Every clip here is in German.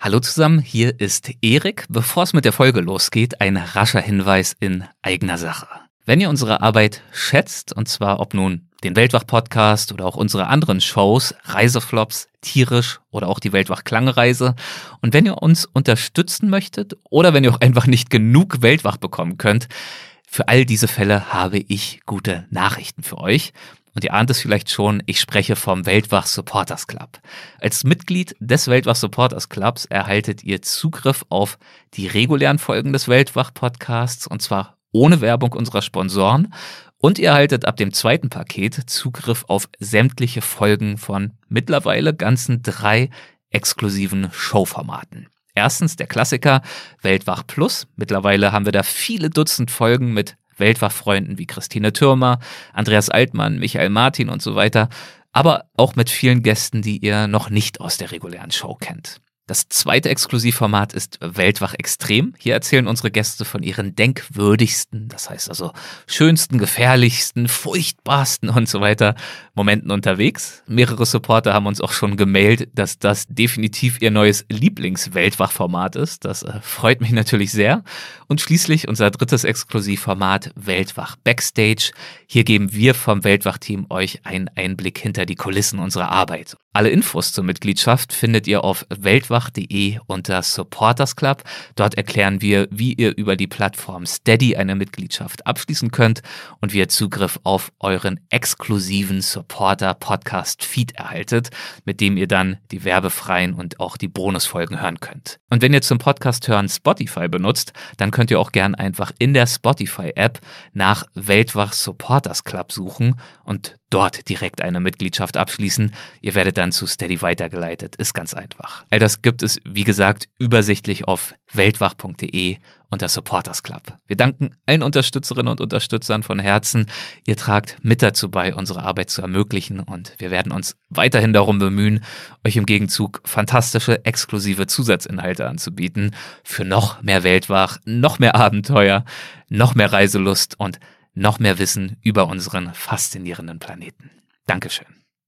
Hallo zusammen, hier ist Erik. Bevor es mit der Folge losgeht, ein rascher Hinweis in eigener Sache. Wenn ihr unsere Arbeit schätzt, und zwar ob nun den Weltwach-Podcast oder auch unsere anderen Shows, Reiseflops, Tierisch oder auch die Weltwach-Klangreise, und wenn ihr uns unterstützen möchtet oder wenn ihr auch einfach nicht genug Weltwach bekommen könnt, für all diese Fälle habe ich gute Nachrichten für euch. Und ihr ahnt es vielleicht schon, ich spreche vom Weltwach Supporters Club. Als Mitglied des Weltwach Supporters Clubs erhaltet ihr Zugriff auf die regulären Folgen des Weltwach-Podcasts, und zwar ohne Werbung unserer Sponsoren. Und ihr erhaltet ab dem zweiten Paket Zugriff auf sämtliche Folgen von mittlerweile ganzen 3 exklusiven Showformaten. Erstens der Klassiker Weltwach Plus. Mittlerweile haben wir da viele Dutzend Folgen mit Weltwach-Freunden wie Christine Thürmer, Andreas Altmann, Michael Martin und so weiter, aber auch mit vielen Gästen, die ihr noch nicht aus der regulären Show kennt. Das zweite Exklusivformat ist Weltwach Extrem. Hier erzählen unsere Gäste von ihren denkwürdigsten, das heißt also schönsten, gefährlichsten, furchtbarsten und so weiter Momenten unterwegs. Mehrere Supporter haben uns auch schon gemailt, dass das definitiv ihr neues Lieblings-Weltwach-Format ist. Das freut mich natürlich sehr. Und schließlich unser drittes Exklusivformat Weltwach Backstage. Hier geben wir vom Weltwach-Team euch einen Einblick hinter die Kulissen unserer Arbeit. Alle Infos zur Mitgliedschaft findet ihr auf weltwach.de unter Supporters Club. Dort erklären wir, wie ihr über die Plattform Steady eine Mitgliedschaft abschließen könnt und wie ihr Zugriff auf euren exklusiven Supporter-Podcast-Feed erhaltet, mit dem ihr dann die werbefreien und auch die Bonusfolgen hören könnt. Und wenn ihr zum Podcast hören Spotify benutzt, dann könnt ihr auch gern einfach in der Spotify-App nach Weltwach Supporters Club suchen und dort direkt eine Mitgliedschaft abschließen. Ihr werdet dann zu Steady weitergeleitet. Ist ganz einfach. All das gibt es, wie gesagt, übersichtlich auf weltwach.de unter Supporters Club. Wir danken allen Unterstützerinnen und Unterstützern von Herzen. Ihr tragt mit dazu bei, unsere Arbeit zu ermöglichen, und wir werden uns weiterhin darum bemühen, euch im Gegenzug fantastische, exklusive Zusatzinhalte anzubieten für noch mehr Weltwach, noch mehr Abenteuer, noch mehr Reiselust und noch mehr Wissen über unseren faszinierenden Planeten. Dankeschön.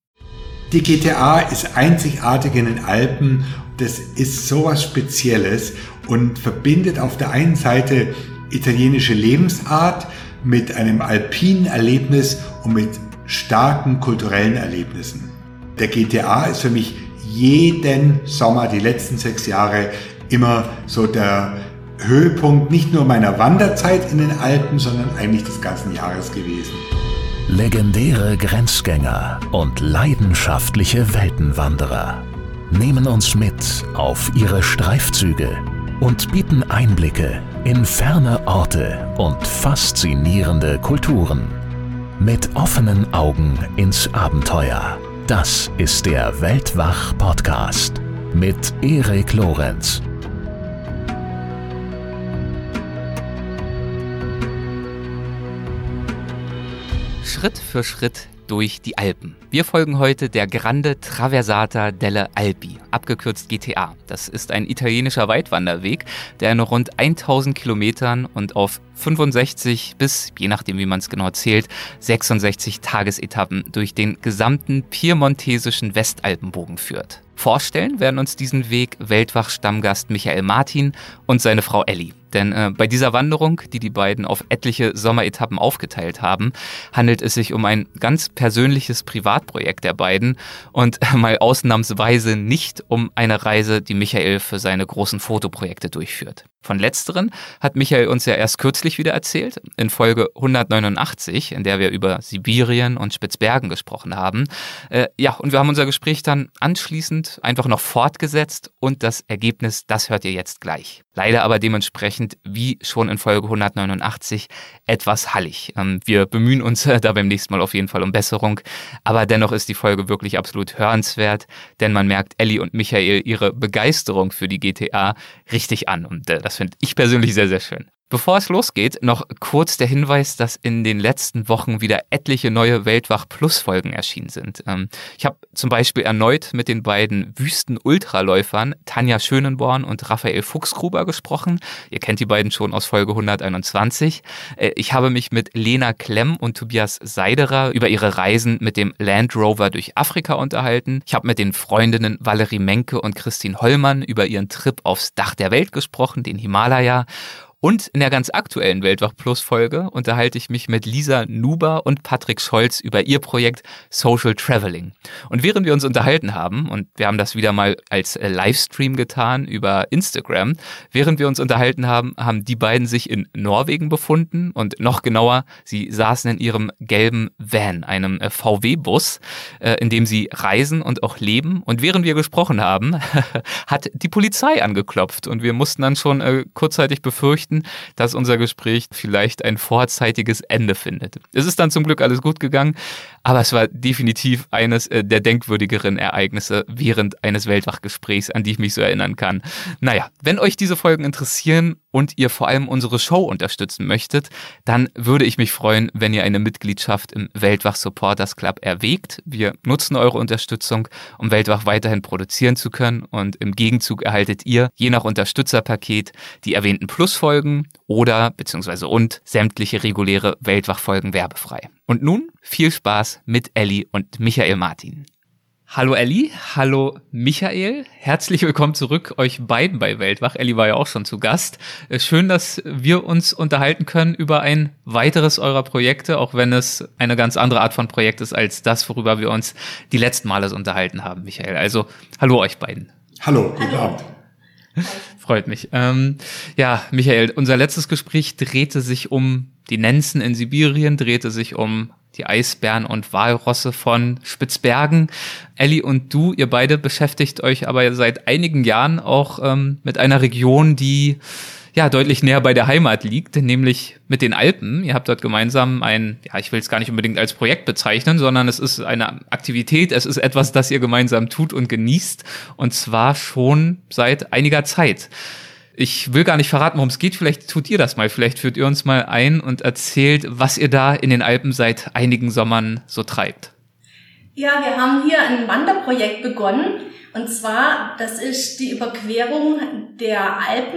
Die GTA ist einzigartig in den Alpen. Das ist sowas Spezielles und verbindet auf der einen Seite italienische Lebensart mit einem alpinen Erlebnis und mit starken kulturellen Erlebnissen. Der GTA ist für mich jeden Sommer, die letzten 6 Jahre, immer so der Höhepunkt nicht nur meiner Wanderzeit in den Alpen, sondern eigentlich des ganzen Jahres gewesen. Legendäre Grenzgänger und leidenschaftliche Weltenwanderer nehmen uns mit auf ihre Streifzüge und bieten Einblicke in ferne Orte und faszinierende Kulturen. Mit offenen Augen ins Abenteuer. Das ist der Weltwach-Podcast mit Erik Lorenz. Schritt für Schritt durch die Alpen. Wir folgen heute der Grande Traversata delle Alpi, abgekürzt GTA. Das ist ein italienischer Weitwanderweg, der in rund 1000 Kilometern und auf 65 bis, je nachdem wie man es genau zählt, 66 Tagesetappen durch den gesamten piemontesischen Westalpenbogen führt. Vorstellen werden uns diesen Weg Weltwach-Stammgast Michael Martin und seine Frau Elli. Denn bei dieser Wanderung, die die beiden auf etliche Sommeretappen aufgeteilt haben, handelt es sich um ein ganz persönliches Privatprojekt der beiden und mal ausnahmsweise nicht um eine Reise, die Michael für seine großen Fotoprojekte durchführt. Von letzteren hat Michael uns ja erst kürzlich wieder erzählt, in Folge 189, in der wir über Sibirien und Spitzbergen gesprochen haben. Und wir haben unser Gespräch dann anschließend einfach noch fortgesetzt und das Ergebnis, das hört ihr jetzt gleich. Leider aber dementsprechend, wie schon in Folge 189, etwas hallig. Wir bemühen uns da beim nächsten Mal auf jeden Fall um Besserung, aber dennoch ist die Folge wirklich absolut hörenswert, denn man merkt Elli und Michael ihre Begeisterung für die GTA richtig an und das finde ich persönlich sehr, sehr schön. Bevor es losgeht, noch kurz der Hinweis, dass in den letzten Wochen wieder etliche neue Weltwach-Plus-Folgen erschienen sind. Ich habe zum Beispiel erneut mit den beiden Wüsten-Ultraläufern Tanja Schönenborn und Raphael Fuchsgruber gesprochen. Ihr kennt die beiden schon aus Folge 121. Ich habe mich mit Lena Klemm und Tobias Seiderer über ihre Reisen mit dem Land Rover durch Afrika unterhalten. Ich habe mit den Freundinnen Valerie Menke und Christine Hollmann über ihren Trip aufs Dach der Welt gesprochen, den Himalaya. Und in der ganz aktuellen Weltwach-Plus-Folge unterhalte ich mich mit Lisa Nuber und Patrick Scholz über ihr Projekt Social Traveling. Und während wir uns unterhalten haben, und wir haben das wieder mal als Livestream getan über Instagram, während wir uns unterhalten haben, haben die beiden sich in Norwegen befunden und noch genauer, sie saßen in ihrem gelben Van, einem VW-Bus, in dem sie reisen und auch leben. Und während wir gesprochen haben, hat die Polizei angeklopft und wir mussten dann schon kurzzeitig befürchten, dass unser Gespräch vielleicht ein vorzeitiges Ende findet. Es ist dann zum Glück alles gut gegangen, aber es war definitiv eines der denkwürdigeren Ereignisse während eines Weltwach-Gesprächs, an die ich mich so erinnern kann. Naja, wenn euch diese Folgen interessieren und ihr vor allem unsere Show unterstützen möchtet, dann würde ich mich freuen, wenn ihr eine Mitgliedschaft im Weltwach Supporters Club erwägt. Wir nutzen eure Unterstützung, um Weltwach weiterhin produzieren zu können und im Gegenzug erhaltet ihr, je nach Unterstützerpaket, die erwähnten Plusfolgen oder beziehungsweise und sämtliche reguläre Weltwach-Folgen werbefrei. Und nun viel Spaß mit Elli und Michael Martin. Hallo Elli, hallo Michael, herzlich willkommen zurück euch beiden bei Weltwach. Elli war ja auch schon zu Gast. Schön, dass wir uns unterhalten können über ein weiteres eurer Projekte, auch wenn es eine ganz andere Art von Projekt ist als das, worüber wir uns die letzten Male unterhalten haben, Michael. Also hallo euch beiden. Hallo, guten Abend. Freut mich. Ja, Michael, unser letztes Gespräch drehte sich um die Nenzen in Sibirien, drehte sich um die Eisbären und Walrosse von Spitzbergen. Elli und du, ihr beide beschäftigt euch aber seit einigen Jahren auch mit einer Region, die ja deutlich näher bei der Heimat liegt, nämlich mit den Alpen. Ihr habt dort gemeinsam ich will es gar nicht unbedingt als Projekt bezeichnen, sondern es ist eine Aktivität, es ist etwas, das ihr gemeinsam tut und genießt, und zwar schon seit einiger Zeit. Ich will gar nicht verraten, worum es geht, vielleicht tut ihr das mal, vielleicht führt ihr uns mal ein und erzählt, was ihr da in den Alpen seit einigen Sommern so treibt. Ja, wir haben hier ein Wanderprojekt begonnen. Und zwar, das ist die Überquerung der Alpen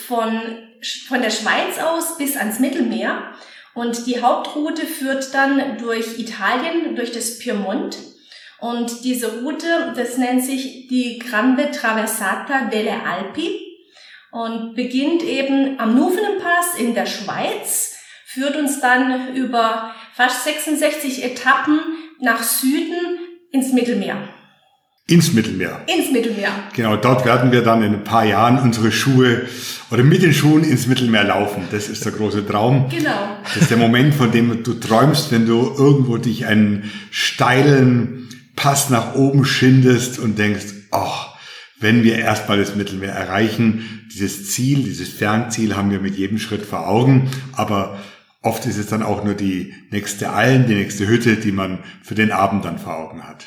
von der Schweiz aus bis ans Mittelmeer. Und die Hauptroute führt dann durch Italien, durch das Piemont. Und diese Route, das nennt sich die Grande Traversata delle Alpi und beginnt eben am Nufenpass in der Schweiz, führt uns dann über fast 66 Etappen nach Süden ins Mittelmeer. Ins Mittelmeer. Ins Mittelmeer. Genau, dort werden wir dann in ein paar Jahren unsere Schuhe oder mit den Schuhen ins Mittelmeer laufen. Das ist der große Traum. Genau. Das ist der Moment, von dem du träumst, wenn du irgendwo dich einen steilen Pass nach oben schindest und denkst, wenn wir erstmal das Mittelmeer erreichen, dieses Ziel, dieses Fernziel haben wir mit jedem Schritt vor Augen, aber oft ist es dann auch nur die nächste Alm, die nächste Hütte, die man für den Abend dann vor Augen hat.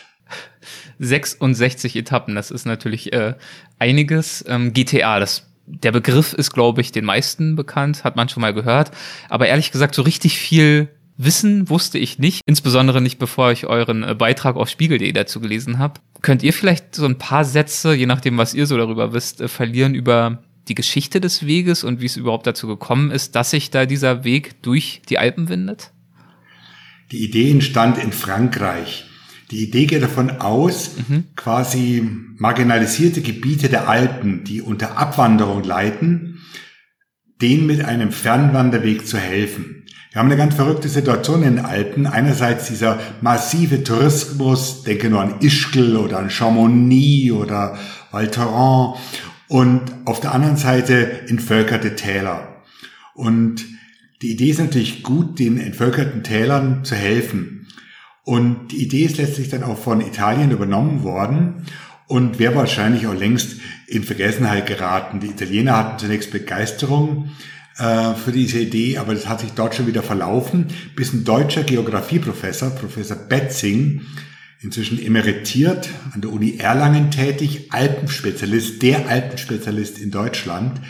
66 Etappen, das ist natürlich einiges. GTA, der Begriff ist, glaube ich, den meisten bekannt, hat man schon mal gehört. Aber ehrlich gesagt, so richtig viel Wissen wusste ich nicht, insbesondere nicht, bevor ich euren Beitrag auf spiegel.de dazu gelesen habe. Könnt ihr vielleicht so ein paar Sätze, je nachdem, was ihr so darüber wisst, verlieren über die Geschichte des Weges und wie es überhaupt dazu gekommen ist, dass sich da dieser Weg durch die Alpen windet? Die Idee entstand in Frankreich. Die Idee geht davon aus, quasi marginalisierte Gebiete der Alpen, die unter Abwanderung leiden, denen mit einem Fernwanderweg zu helfen. Wir haben eine ganz verrückte Situation in den Alpen. Einerseits dieser massive Tourismus, denke nur an Ischgl oder an Chamonix oder Val Thorens, und auf der anderen Seite entvölkerte Täler. Und die Idee ist natürlich gut, den entvölkerten Tälern zu helfen. Und die Idee ist letztlich dann auch von Italien übernommen worden und wäre wahrscheinlich auch längst in Vergessenheit geraten. Die Italiener hatten zunächst Begeisterung für diese Idee, aber das hat sich dort schon wieder verlaufen, bis ein deutscher Geografieprofessor, Professor Betzing, inzwischen emeritiert, an der Uni Erlangen tätig, Alpenspezialist, der Alpenspezialist in Deutschland,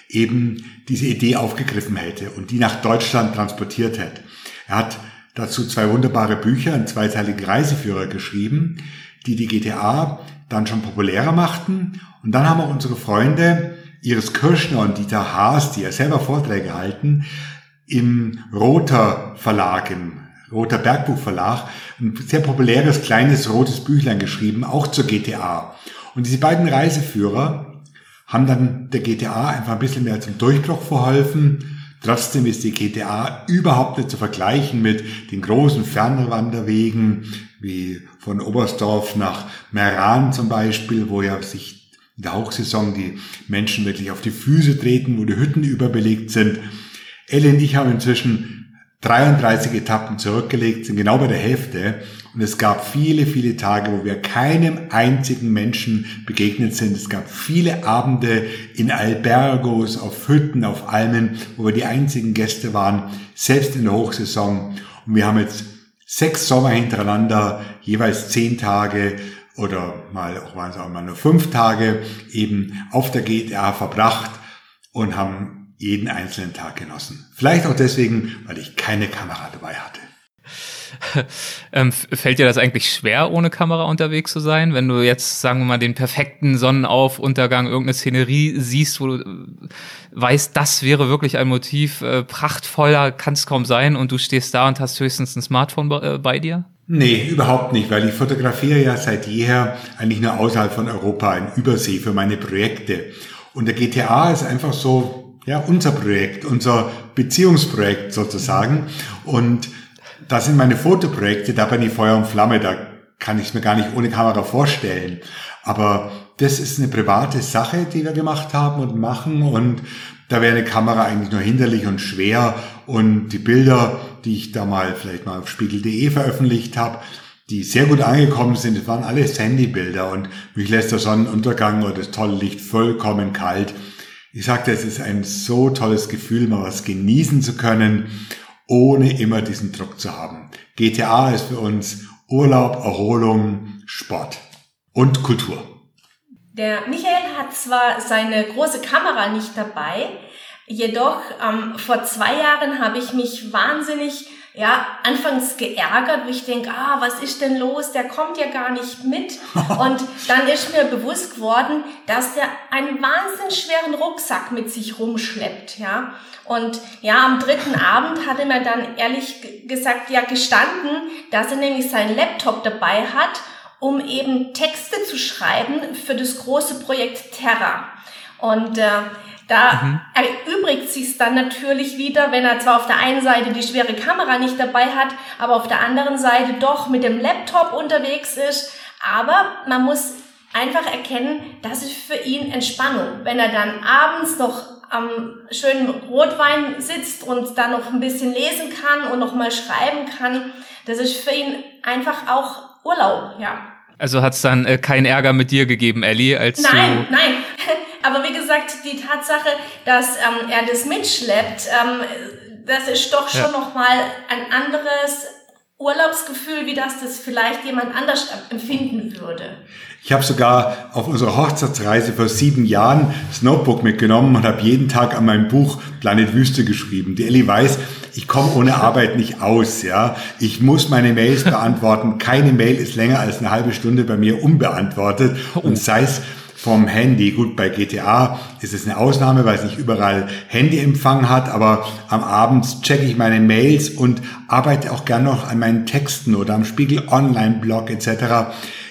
eben diese Idee aufgegriffen hätte und die nach Deutschland transportiert hätte. Er hat dazu 2 wunderbare Bücher, einen 2-teiligen Reiseführer geschrieben, die GTA dann schon populärer machten. Und dann haben auch unsere Freunde Iris Kirschner und Dieter Haas, die ja selber Vorträge halten, im Rother Verlag, im Rother Bergbuchverlag, ein sehr populäres, kleines, rotes Büchlein geschrieben, auch zur GTA. Und diese beiden Reiseführer haben dann der GTA einfach ein bisschen mehr zum Durchbruch verholfen. Trotzdem ist die GTA überhaupt nicht zu vergleichen mit den großen Fernwanderwegen, wie von Oberstdorf nach Meran zum Beispiel, wo ja sich in der Hochsaison die Menschen wirklich auf die Füße treten, wo die Hütten überbelegt sind. Elli und ich haben inzwischen 33 Etappen zurückgelegt, sind genau bei der Hälfte. Und es gab viele, viele Tage, wo wir keinem einzigen Menschen begegnet sind. Es gab viele Abende in Albergos, auf Hütten, auf Almen, wo wir die einzigen Gäste waren, selbst in der Hochsaison. Und wir haben jetzt 6 Sommer hintereinander, jeweils 10 Tage oder waren es auch mal nur 5 Tage eben auf der GTA verbracht und haben jeden einzelnen Tag genossen. Vielleicht auch deswegen, weil ich keine Kamera dabei hatte. Fällt dir das eigentlich schwer, ohne Kamera unterwegs zu sein? Wenn du jetzt, sagen wir mal, den perfekten Sonnenaufuntergang, irgendeine Szenerie siehst, wo du weißt, das wäre wirklich ein Motiv, prachtvoller kann es kaum sein und du stehst da und hast höchstens ein Smartphone bei dir? Nee, überhaupt nicht, weil ich fotografiere ja seit jeher eigentlich nur außerhalb von Europa, in Übersee für meine Projekte. Und der GTA ist einfach so, ja, unser Projekt, unser Beziehungsprojekt sozusagen. Und da sind meine Fotoprojekte, da bin ich Feuer und Flamme, da kann ich es mir gar nicht ohne Kamera vorstellen. Aber das ist eine private Sache, die wir gemacht haben und machen. Und da wäre eine Kamera eigentlich nur hinderlich und schwer. Und die Bilder, die ich da vielleicht mal auf spiegel.de veröffentlicht habe, die sehr gut angekommen sind, das waren alles Handybilder. Und mich lässt der Sonnenuntergang oder das tolle Licht vollkommen kalt. Ich sagte, es ist ein so tolles Gefühl, mal was genießen zu können, ohne immer diesen Druck zu haben. GTA ist für uns Urlaub, Erholung, Sport und Kultur. Der Michael hat zwar seine große Kamera nicht dabei, jedoch vor 2 Jahren habe ich mich wahnsinnig anfangs geärgert, wo ich denke, was ist denn los? Der kommt ja gar nicht mit. Und dann ist mir bewusst geworden, dass der einen wahnsinnig schweren Rucksack mit sich rumschleppt, ja. Und am 3. Abend hat er mir dann ehrlich gesagt gestanden, dass er nämlich seinen Laptop dabei hat, um eben Texte zu schreiben für das große Projekt Terra. Und da erübrigt sich's dann natürlich wieder, wenn er zwar auf der einen Seite die schwere Kamera nicht dabei hat, aber auf der anderen Seite doch mit dem Laptop unterwegs ist. Aber man muss einfach erkennen, das ist für ihn Entspannung. Wenn er dann abends noch am schönen Rotwein sitzt und dann noch ein bisschen lesen kann und noch mal schreiben kann, das ist für ihn einfach auch Urlaub, ja. Also hat's dann keinen Ärger mit dir gegeben, Elli, als Nein. Aber wie gesagt, die Tatsache, dass er das mitschleppt, das ist doch schon nochmal ein anderes Urlaubsgefühl, wie das vielleicht jemand anders empfinden würde. Ich habe sogar auf unserer Hochzeitsreise vor 7 Jahren das Notebook mitgenommen und habe jeden Tag an meinem Buch Planet Wüste geschrieben. Die Elli weiß, ich komme ohne Arbeit nicht aus. Ja, ich muss meine Mails beantworten. Keine Mail ist länger als eine halbe Stunde bei mir unbeantwortet. Und sei es vom Handy. Gut, bei GTA ist es eine Ausnahme, weil es nicht überall Handyempfang hat, aber am Abend checke ich meine Mails und arbeite auch gern noch an meinen Texten oder am Spiegel Online-Blog etc.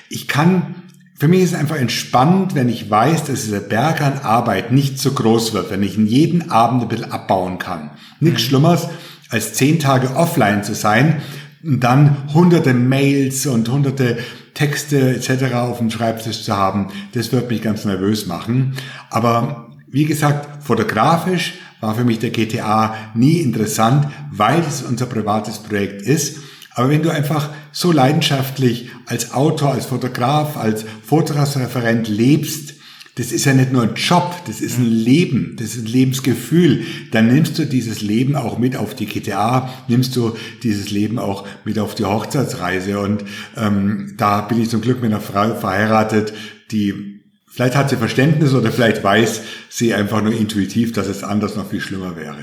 Für mich ist es einfach entspannend, wenn ich weiß, dass dieser Berg an Arbeit nicht so groß wird, wenn ich ihn jeden Abend ein bisschen abbauen kann. Nichts Schlimmeres, als 10 Tage offline zu sein und dann hunderte Mails und hunderte Texte etc. auf dem Schreibtisch zu haben, das wird mich ganz nervös machen. Aber wie gesagt, fotografisch war für mich der GTA nie interessant, weil es unser privates Projekt ist. Aber wenn du einfach so leidenschaftlich als Autor, als Fotograf, als Vortragsreferent lebst, das ist ja nicht nur ein Job, das ist ein Leben, das ist ein Lebensgefühl. Dann nimmst du dieses Leben auch mit auf die GTA, nimmst du dieses Leben auch mit auf die Hochzeitsreise. Und da bin ich zum Glück mit einer Frau verheiratet, die Vielleicht hat sie Verständnis oder vielleicht weiß sie einfach nur intuitiv, dass es anders noch viel schlimmer wäre.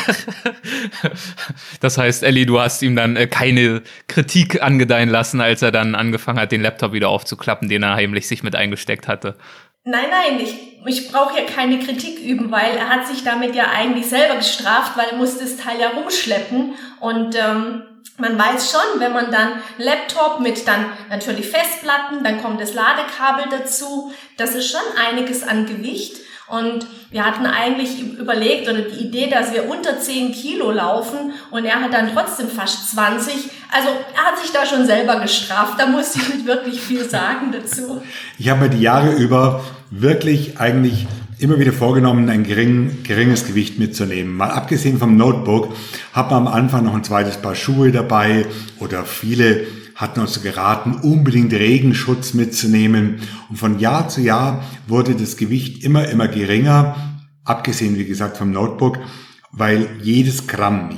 Das heißt, Elli, du hast ihm dann keine Kritik angedeihen lassen, als er dann angefangen hat, den Laptop wieder aufzuklappen, den er heimlich sich mit eingesteckt hatte. Nein, ich brauche ja keine Kritik üben, weil er hat sich damit ja eigentlich selber gestraft, weil er musste das Teil ja rumschleppen und man weiß schon, wenn man dann Laptop mit dann natürlich Festplatten, dann kommt das Ladekabel dazu, das ist schon einiges an Gewicht. Und wir hatten eigentlich überlegt oder die Idee, dass wir unter 10 Kilo laufen und er hat dann trotzdem fast 20. Also er hat sich da schon selber gestraft, da musste ich nicht wirklich viel sagen dazu. Ich habe mir die Jahre über wirklich eigentlich immer wieder vorgenommen, ein geringes Gewicht mitzunehmen. Mal abgesehen vom Notebook hat man am Anfang noch ein zweites Paar Schuhe dabei oder viele hatten uns geraten, unbedingt Regenschutz mitzunehmen. Und von Jahr zu Jahr wurde das Gewicht immer geringer, abgesehen, wie gesagt, vom Notebook, weil jedes Gramm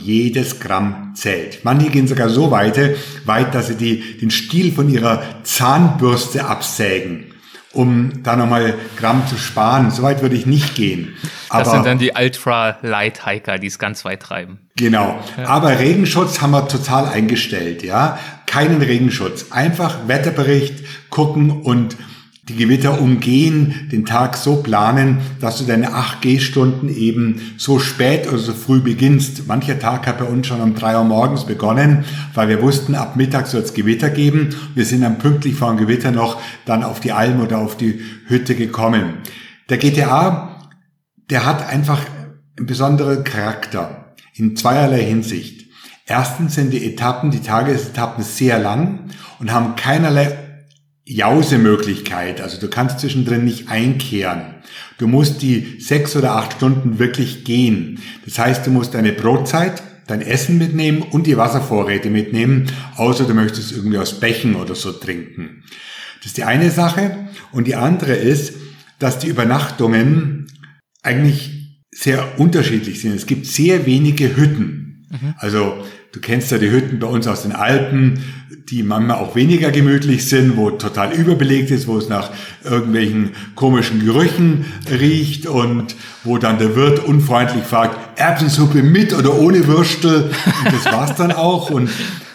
zählt. Manche gehen sogar so weit, dass sie den Stiel von ihrer Zahnbürste absägen, um da nochmal Gramm zu sparen. So weit würde ich nicht gehen. Aber das sind dann die Ultra-Light-Hiker, die es ganz weit treiben. Genau. Ja. Aber Regenschutz haben wir total eingestellt, ja. Keinen Regenschutz. Einfach Wetterbericht gucken und die Gewitter umgehen, den Tag so planen, dass du deine 8 Gehstunden eben so spät oder so früh beginnst. Mancher Tag hat bei uns schon um 3 Uhr morgens begonnen, weil wir wussten, ab Mittag soll es Gewitter geben. Wir sind dann pünktlich vor dem Gewitter noch dann auf die Alm oder auf die Hütte gekommen. Der GTA, der hat einfach einen besonderen Charakter in zweierlei Hinsicht. Erstens sind die Tagesetappen sehr lang und haben keinerlei Jausemöglichkeit, also du kannst zwischendrin nicht einkehren. Du musst die 6 oder 8 Stunden wirklich gehen. Das heißt, du musst deine Brotzeit, dein Essen mitnehmen und die Wasservorräte mitnehmen, außer du möchtest irgendwie aus Bächen oder so trinken. Das ist die eine Sache. Und die andere ist, dass die Übernachtungen eigentlich sehr unterschiedlich sind. Es gibt sehr wenige Hütten. Also du kennst ja die Hütten bei uns aus den Alpen, die manchmal auch weniger gemütlich sind, wo total überbelegt ist, wo es nach irgendwelchen komischen Gerüchen riecht und wo dann der Wirt unfreundlich fragt, Erbsensuppe mit oder ohne Würstel? Und das war's dann auch. Und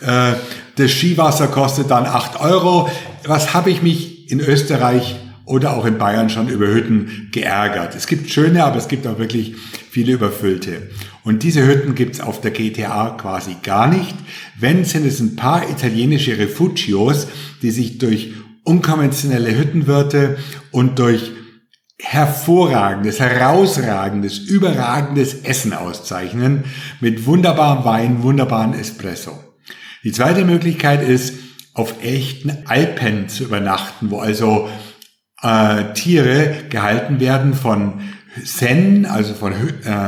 das Skiwasser kostet dann 8 €. Was habe ich mich in Österreich oder auch in Bayern schon über Hütten geärgert? Es gibt schöne, aber es gibt auch wirklich viele überfüllte. Und diese Hütten gibt's auf der GTA quasi gar nicht. Wenn, sind es ein paar italienische Refugios, die sich durch unkonventionelle Hüttenwirte und durch hervorragendes, herausragendes, überragendes Essen auszeichnen, mit wunderbarem Wein, wunderbaren Espresso. Die zweite Möglichkeit ist, auf echten Alpen zu übernachten, wo also Tiere gehalten werden von Zen, also von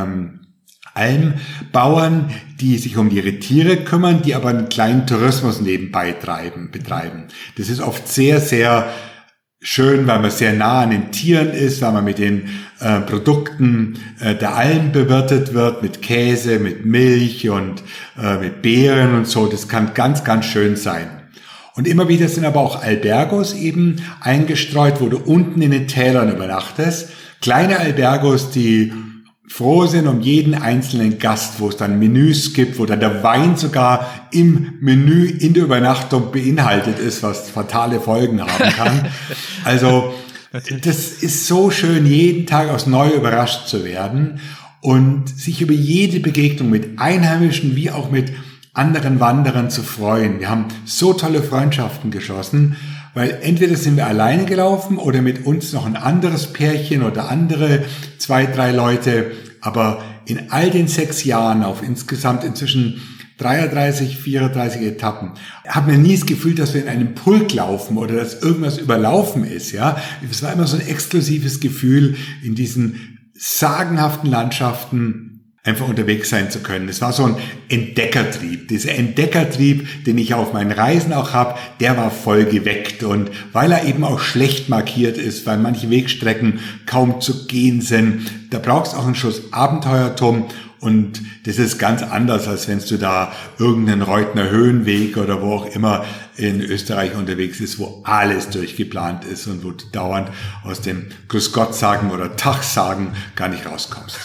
Almbauern, die sich um ihre Tiere kümmern, die aber einen kleinen Tourismus nebenbei betreiben. Das ist oft sehr, sehr schön, weil man sehr nah an den Tieren ist, weil man mit den Produkten der Alm bewirtet wird, mit Käse, mit Milch und mit Beeren und so. Das kann ganz, ganz schön sein. Und immer wieder sind aber auch Albergos eben eingestreut, wo du unten in den Tälern übernachtest. Kleine Albergos, die froh sind um jeden einzelnen Gast, wo es dann Menüs gibt, wo dann der Wein sogar im Menü in der Übernachtung beinhaltet ist, was fatale Folgen haben kann. Also das ist so schön, jeden Tag aufs Neue überrascht zu werden und sich über jede Begegnung mit Einheimischen wie auch mit anderen Wanderern zu freuen. Wir haben so tolle Freundschaften geschlossen, weil entweder sind wir alleine gelaufen oder mit uns noch ein anderes Pärchen oder andere 2, 3 Leute. Aber in all den 6 Jahren auf insgesamt inzwischen 33, 34 Etappen haben wir nie das Gefühl, dass wir in einem Pulk laufen oder dass irgendwas überlaufen ist. Ja, es war immer so ein exklusives Gefühl, in diesen sagenhaften Landschaften einfach unterwegs sein zu können. Es war so ein Entdeckertrieb. Dieser Entdeckertrieb, den ich auf meinen Reisen auch habe, der war voll geweckt. Und weil er eben auch schlecht markiert ist, weil manche Wegstrecken kaum zu gehen sind, da brauchst du auch einen Schuss Abenteuertum. Und das ist ganz anders, als wenn du da irgendeinen Reutner Höhenweg oder wo auch immer in Österreich unterwegs ist, wo alles durchgeplant ist und wo du dauernd aus dem Grüß Gott sagen oder Tag sagen gar nicht rauskommst.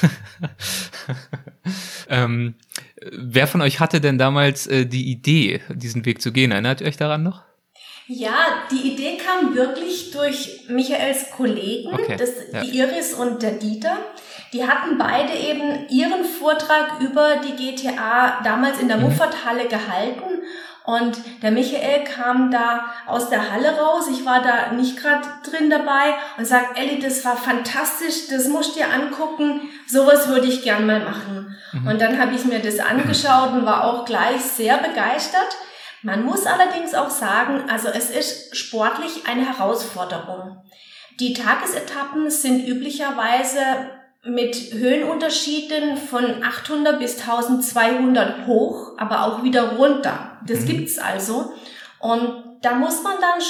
Wer von euch hatte denn damals die Idee, diesen Weg zu gehen? Erinnert ihr euch daran noch? Ja, die Idee kam wirklich durch Michaels Kollegen, die Iris und der Dieter. Die hatten beide eben ihren Vortrag über die GTA damals in der Muffathalle gehalten. Und der Michael kam da aus der Halle raus, ich war da nicht gerade drin dabei und sagt, Elli, das war fantastisch, das musst du dir angucken, sowas würde ich gern mal machen. Und dann habe ich mir das angeschaut und war auch gleich sehr begeistert. Man muss allerdings auch sagen, also es ist sportlich eine Herausforderung. Die Tagesetappen sind üblicherweise mit Höhenunterschieden von 800 bis 1200 hoch, aber auch wieder runter. Das gibt's also. Und da muss man dann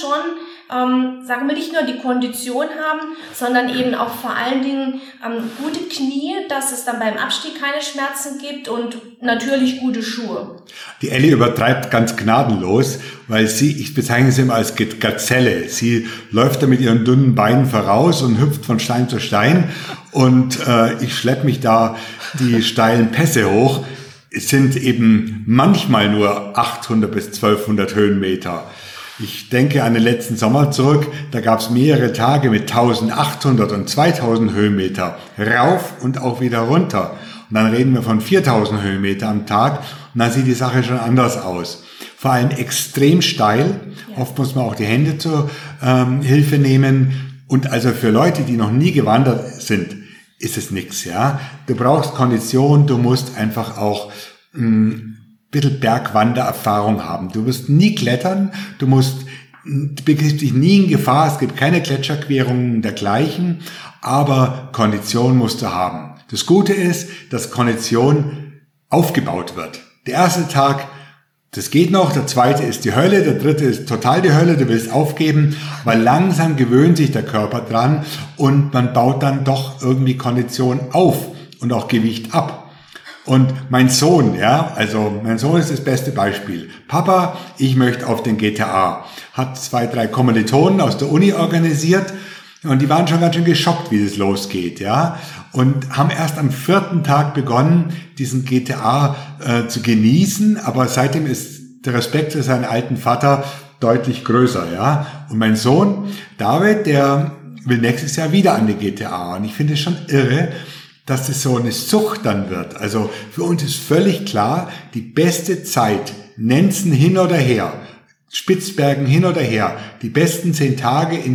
schon, sagen wir, nicht nur die Kondition haben, sondern eben auch vor allen Dingen gute Knie, dass es dann beim Abstieg keine Schmerzen gibt und natürlich gute Schuhe. Die Elli übertreibt ganz gnadenlos, weil ich bezeichne sie immer als Gazelle. Sie läuft da mit ihren dünnen Beinen voraus und hüpft von Stein zu Stein und ich schleppe mich da die steilen Pässe hoch. Es sind eben manchmal nur 800 bis 1200 Höhenmeter. Ich denke an den letzten Sommer zurück, da gab es mehrere Tage mit 1800 und 2000 Höhenmeter rauf und auch wieder runter. Und dann reden wir von 4000 Höhenmeter am Tag und dann sieht die Sache schon anders aus. Vor allem extrem steil, oft muss man auch die Hände zur Hilfe nehmen und also für Leute, die noch nie gewandert sind, ist es nichts, ja. Du brauchst Kondition, du musst einfach auch ein bisschen Bergwandererfahrung haben. Du wirst nie klettern, du begibst dich nie in Gefahr, es gibt keine Gletscherquerungen dergleichen, aber Kondition musst du haben. Das Gute ist, dass Kondition aufgebaut wird. Der erste Tag, das geht noch, der zweite ist die Hölle, der dritte ist total die Hölle, du willst aufgeben, weil langsam gewöhnt sich der Körper dran und man baut dann doch irgendwie Kondition auf und auch Gewicht ab. Und mein Sohn, mein Sohn ist das beste Beispiel. Papa, ich möchte auf den GTA. Hat 2, 3 Kommilitonen aus der Uni organisiert und die waren schon ganz schön geschockt, wie das losgeht, ja. Und haben erst am 4. Tag begonnen, diesen GTA zu genießen, aber seitdem ist der Respekt für seinen alten Vater deutlich größer, ja. Und mein Sohn, David, der will nächstes Jahr wieder an die GTA. Und ich finde es schon irre, dass das so eine Sucht dann wird. Also für uns ist völlig klar, die beste Zeit, Nenzen hin oder her, Spitzbergen hin oder her, die besten 10 Tage in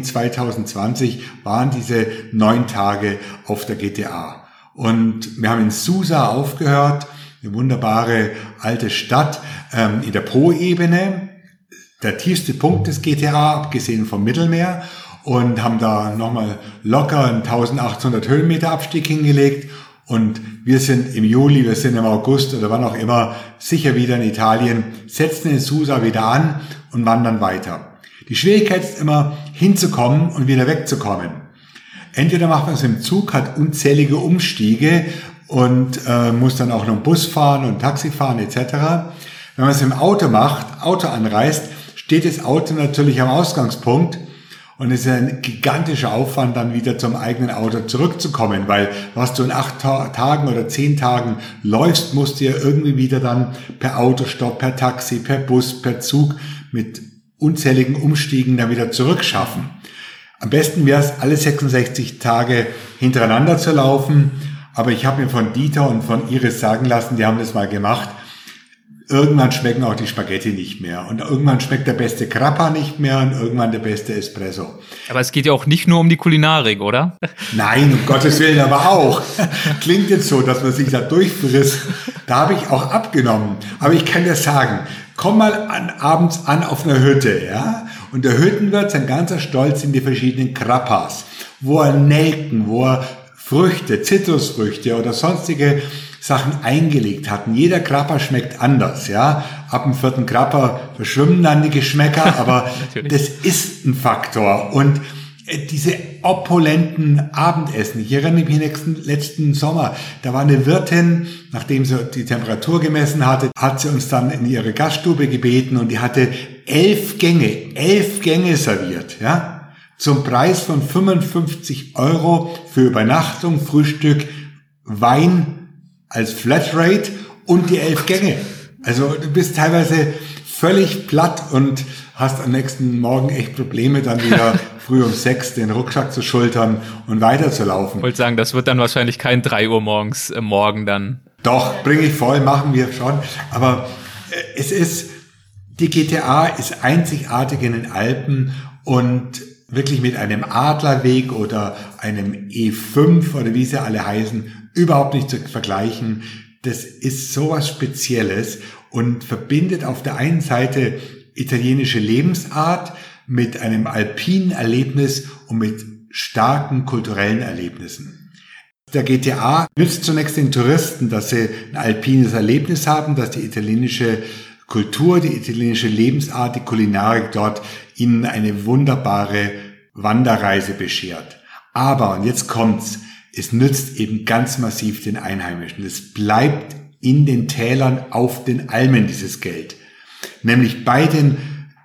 2020 waren diese 9 Tage auf der GTA. Und wir haben in Susa aufgehört, eine wunderbare alte Stadt in der Po-Ebene, der tiefste Punkt des GTA, abgesehen vom Mittelmeer. Und haben da nochmal locker einen 1800 Höhenmeter Abstieg hingelegt. Und wir sind im Juli, wir sind im August oder wann auch immer sicher wieder in Italien, setzen in Susa wieder an und wandern weiter. Die Schwierigkeit ist immer, hinzukommen und wieder wegzukommen. Entweder macht man es im Zug, hat unzählige Umstiege und muss dann auch noch einen Bus fahren und Taxi fahren etc. Wenn man es im Auto macht, Auto anreist, steht das Auto natürlich am Ausgangspunkt. Und es ist ein gigantischer Aufwand, dann wieder zum eigenen Auto zurückzukommen, weil was du in 8 Tagen oder 10 Tagen läufst, musst du ja irgendwie wieder dann per Autostopp, per Taxi, per Bus, per Zug mit unzähligen Umstiegen dann wieder zurückschaffen. Am besten wäre es, alle 66 Tage hintereinander zu laufen, aber ich habe mir von Dieter und von Iris sagen lassen, die haben das mal gemacht, irgendwann schmecken auch die Spaghetti nicht mehr. Und irgendwann schmeckt der beste Grappa nicht mehr und irgendwann der beste Espresso. Aber es geht ja auch nicht nur um die Kulinarik, oder? Nein, um Gottes Willen aber auch. Klingt jetzt so, dass man sich da durchfrisst. Da habe ich auch abgenommen. Aber ich kann dir sagen, komm mal abends an auf einer Hütte, ja? Und der Hüttenwirt, sein ganzer Stolz sind die verschiedenen Grappas, wo er Nelken, wo er Früchte, Zitrusfrüchte oder sonstige Sachen eingelegt hatten. Jeder Grappa schmeckt anders, ja. Ab dem 4. Grappa verschwimmen dann die Geschmäcker, aber das ist ein Faktor. Und diese opulenten Abendessen. Ich erinnere mich letzten Sommer, da war eine Wirtin, nachdem sie die Temperatur gemessen hatte, hat sie uns dann in ihre Gaststube gebeten und die hatte 11 Gänge serviert, ja, zum Preis von 55 € für Übernachtung, Frühstück, Wein als Flatrate und die 11 Gänge. Also du bist teilweise völlig platt und hast am nächsten Morgen echt Probleme, dann wieder früh um 6 den Rucksack zu schultern und weiterzulaufen. Ich wollte sagen, das wird dann wahrscheinlich kein 3 Uhr morgens morgen dann. Doch, bringe ich voll, machen wir schon. Aber die GTA ist einzigartig in den Alpen und wirklich mit einem Adlerweg oder einem E5 oder wie sie alle heißen, überhaupt nicht zu vergleichen. Das ist sowas Spezielles und verbindet auf der einen Seite italienische Lebensart mit einem alpinen Erlebnis und mit starken kulturellen Erlebnissen. Der GTA nützt zunächst den Touristen, dass sie ein alpines Erlebnis haben, dass die italienische Kultur, die italienische Lebensart, die Kulinarik dort ihnen eine wunderbare Wanderreise beschert. Aber, und jetzt kommt's, es nützt eben ganz massiv den Einheimischen. Es bleibt in den Tälern auf den Almen dieses Geld. Nämlich bei den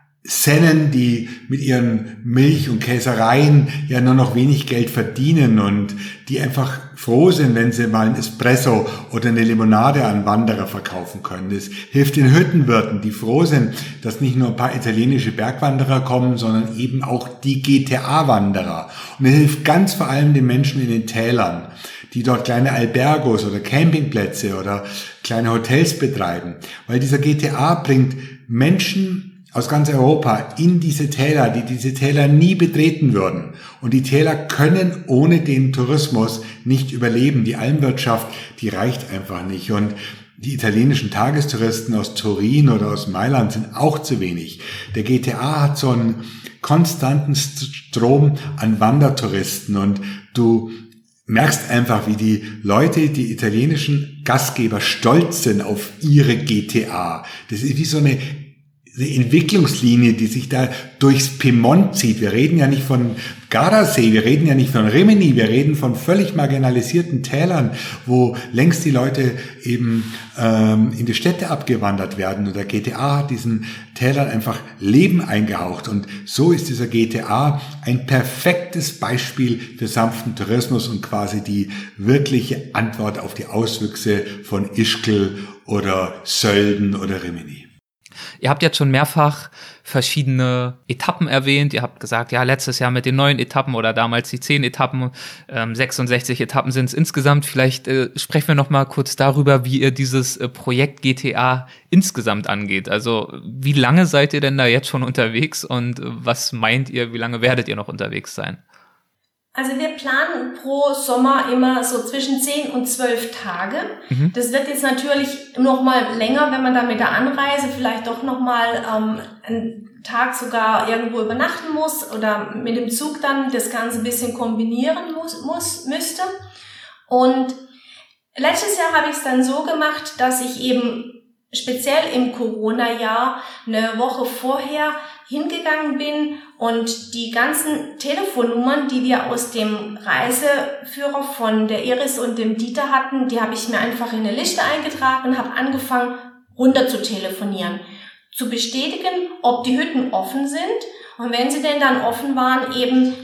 Sennen, die mit ihren Milch- und Käsereien ja nur noch wenig Geld verdienen und die einfach froh sind, wenn sie mal ein Espresso oder eine Limonade an Wanderer verkaufen können. Es hilft den Hüttenwirten, die froh sind, dass nicht nur ein paar italienische Bergwanderer kommen, sondern eben auch die GTA-Wanderer. Und es hilft ganz vor allem den Menschen in den Tälern, die dort kleine Albergos oder Campingplätze oder kleine Hotels betreiben. Weil dieser GTA bringt Menschen aus ganz Europa in diese Täler, die diese Täler nie betreten würden. Und die Täler können ohne den Tourismus nicht überleben. Die Almwirtschaft, die reicht einfach nicht. Und die italienischen Tagestouristen aus Turin oder aus Mailand sind auch zu wenig. Der GTA hat so einen konstanten Strom an Wandertouristen und du merkst einfach, wie die Leute, die italienischen Gastgeber stolz sind auf ihre GTA. Das ist wie so eine Entwicklungslinie, die sich da durchs Piemont zieht. Wir reden ja nicht von Gardasee, wir reden ja nicht von Rimini, wir reden von völlig marginalisierten Tälern, wo längst die Leute eben in die Städte abgewandert werden. Und der GTA hat diesen Tälern einfach Leben eingehaucht. Und so ist dieser GTA ein perfektes Beispiel für sanften Tourismus und quasi die wirkliche Antwort auf die Auswüchse von Ischgl oder Sölden oder Rimini. Ihr habt jetzt schon mehrfach verschiedene Etappen erwähnt. Ihr habt gesagt, ja, letztes Jahr mit den 9 Etappen oder damals die 10 Etappen, 66 Etappen sind es insgesamt. Vielleicht sprechen wir noch mal kurz darüber, wie ihr dieses Projekt GTA insgesamt angeht. Also wie lange seid ihr denn da jetzt schon unterwegs und was meint ihr, wie lange werdet ihr noch unterwegs sein? Also wir planen pro Sommer immer so zwischen 10 und 12 Tage. Das wird jetzt natürlich noch mal länger, wenn man da mit der Anreise vielleicht doch noch mal einen Tag sogar irgendwo übernachten muss oder mit dem Zug dann das Ganze ein bisschen kombinieren müsste. Und letztes Jahr habe ich es dann so gemacht, dass ich eben speziell im Corona-Jahr eine Woche vorher hingegangen bin und die ganzen Telefonnummern, die wir aus dem Reiseführer von der Iris und dem Dieter hatten, die habe ich mir einfach in eine Liste eingetragen und habe angefangen, runter zu telefonieren, zu bestätigen, ob die Hütten offen sind und wenn sie denn dann offen waren, eben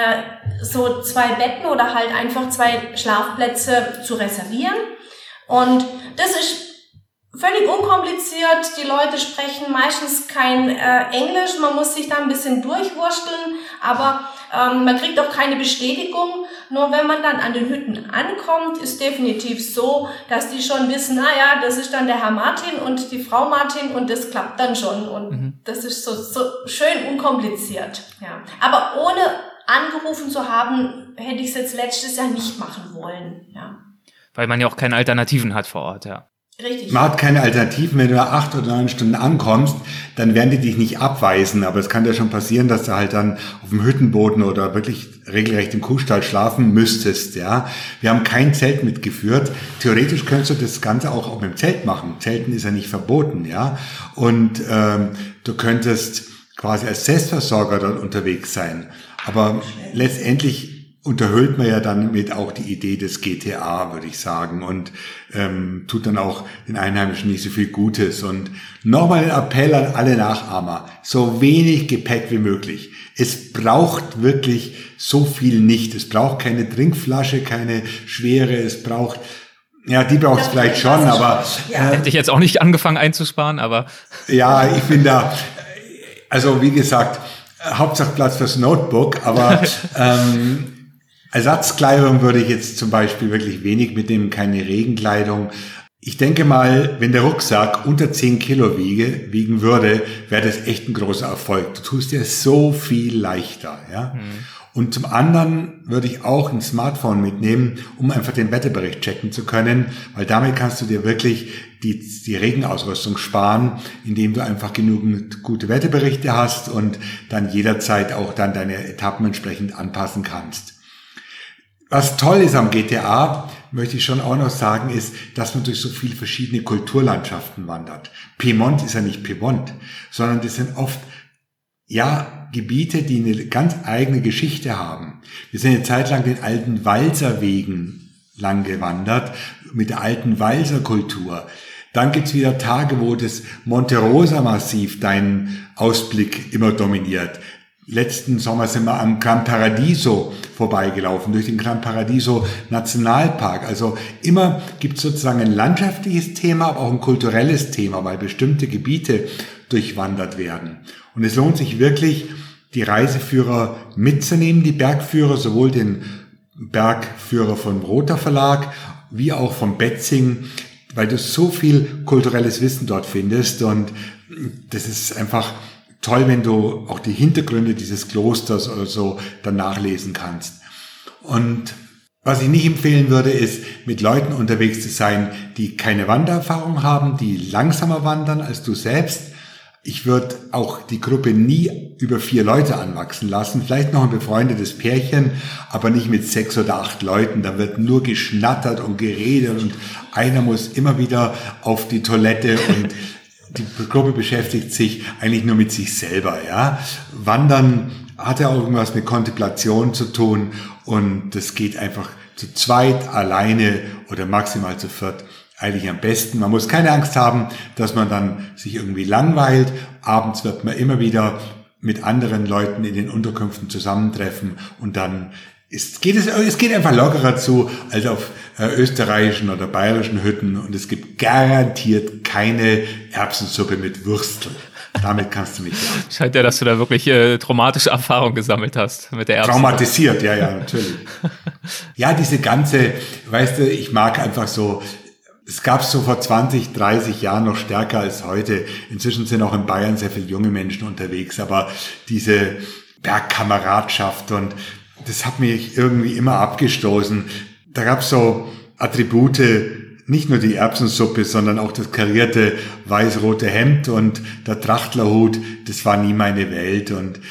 so 2 Betten oder halt einfach 2 Schlafplätze zu reservieren. Und das ist völlig unkompliziert, die Leute sprechen meistens kein Englisch, man muss sich da ein bisschen durchwursteln, aber man kriegt auch keine Bestätigung. Nur wenn man dann an den Hütten ankommt, ist definitiv so, dass die schon wissen, naja, das ist dann der Herr Martin und die Frau Martin und das klappt dann schon. Und das ist so schön unkompliziert. Ja. Aber ohne angerufen zu haben, hätte ich es jetzt letztes Jahr nicht machen wollen. Ja. Weil man ja auch keine Alternativen hat vor Ort, ja. Richtig. Man hat keine Alternativen. Wenn du nach 8 oder 9 Stunden ankommst, dann werden die dich nicht abweisen. Aber es kann ja schon passieren, dass du halt dann auf dem Hüttenboden oder wirklich regelrecht im Kuhstall schlafen müsstest, ja. Wir haben kein Zelt mitgeführt. Theoretisch könntest du das Ganze auch mit dem Zelt machen. Zelten ist ja nicht verboten, ja. Und du könntest quasi als Selbstversorger dort unterwegs sein. Aber letztendlich unterhöhlt man ja dann mit auch die Idee des GTA, würde ich sagen, und tut dann auch den Einheimischen nicht so viel Gutes. Und nochmal ein Appell an alle Nachahmer, so wenig Gepäck wie möglich. Es braucht wirklich so viel nicht. Es braucht keine Trinkflasche, keine schwere, es braucht, ja, die braucht es vielleicht schon, aber... Hätte ich jetzt auch nicht angefangen einzusparen, aber... Ja, ich bin da, also wie gesagt, Hauptsache Platz fürs Notebook, aber... Ersatzkleidung würde ich jetzt zum Beispiel wirklich wenig mitnehmen, keine Regenkleidung. Ich denke mal, wenn der Rucksack unter 10 Kilo wiegen würde, wäre das echt ein großer Erfolg. Du tust dir so viel leichter, ja. Und zum anderen würde ich auch ein Smartphone mitnehmen, um einfach den Wetterbericht checken zu können, weil damit kannst du dir wirklich die Regenausrüstung sparen, indem du einfach genügend gute Wetterberichte hast und dann jederzeit auch dann deine Etappen entsprechend anpassen kannst. Was toll ist am GTA, möchte ich schon auch noch sagen, ist, dass man durch so viele verschiedene Kulturlandschaften wandert. Piemont ist ja nicht Piemont, sondern das sind oft, ja, Gebiete, die eine ganz eigene Geschichte haben. Wir sind eine Zeit lang den alten Walserwegen lang gewandert, mit der alten Walserkultur. Dann gibt's wieder Tage, wo das Monte Rosa Massiv deinen Ausblick immer dominiert. Letzten Sommer sind wir am Gran Paradiso vorbeigelaufen, durch den Gran Paradiso Nationalpark. Also immer gibt es sozusagen ein landschaftliches Thema, aber auch ein kulturelles Thema, weil bestimmte Gebiete durchwandert werden. Und es lohnt sich wirklich, die Reiseführer mitzunehmen, die Bergführer, sowohl den Bergführer vom Rother Verlag wie auch vom Betzing, weil du so viel kulturelles Wissen dort findest. Und das ist einfach toll, wenn du auch die Hintergründe dieses Klosters oder so dann nachlesen kannst. Und was ich nicht empfehlen würde, ist, mit Leuten unterwegs zu sein, die keine Wandererfahrung haben, die langsamer wandern als du selbst. Ich würde auch die Gruppe nie über 4 Leute anwachsen lassen. Vielleicht noch ein befreundetes Pärchen, aber nicht mit 6 oder 8 Leuten. Da wird nur geschnattert und geredet und einer muss immer wieder auf die Toilette und die Gruppe beschäftigt sich eigentlich nur mit sich selber, ja. Wandern hat ja auch irgendwas mit Kontemplation zu tun und das geht einfach zu zweit, alleine oder maximal zu viert eigentlich am besten. Man muss keine Angst haben, dass man dann sich irgendwie langweilt. Abends wird man immer wieder mit anderen Leuten in den Unterkünften zusammentreffen und dann es geht einfach lockerer zu als auf österreichischen oder bayerischen Hütten und es gibt garantiert keine Erbsensuppe mit Würstel. Damit kannst du mich ja. Scheint ja, dass du da wirklich traumatische Erfahrung gesammelt hast mit der Erbsensuppe. Traumatisiert, ja, natürlich. Ja, diese ganze, weißt du, ich mag einfach so, es gab es so vor 20, 30 Jahren noch stärker als heute. Inzwischen sind auch in Bayern sehr viele junge Menschen unterwegs, aber diese Bergkameradschaft und das hat mich irgendwie immer abgestoßen. Da gab's so Attribute, nicht nur die Erbsensuppe, sondern auch das karierte weiß-rote Hemd und der Trachtlerhut. Das war nie meine Welt. Und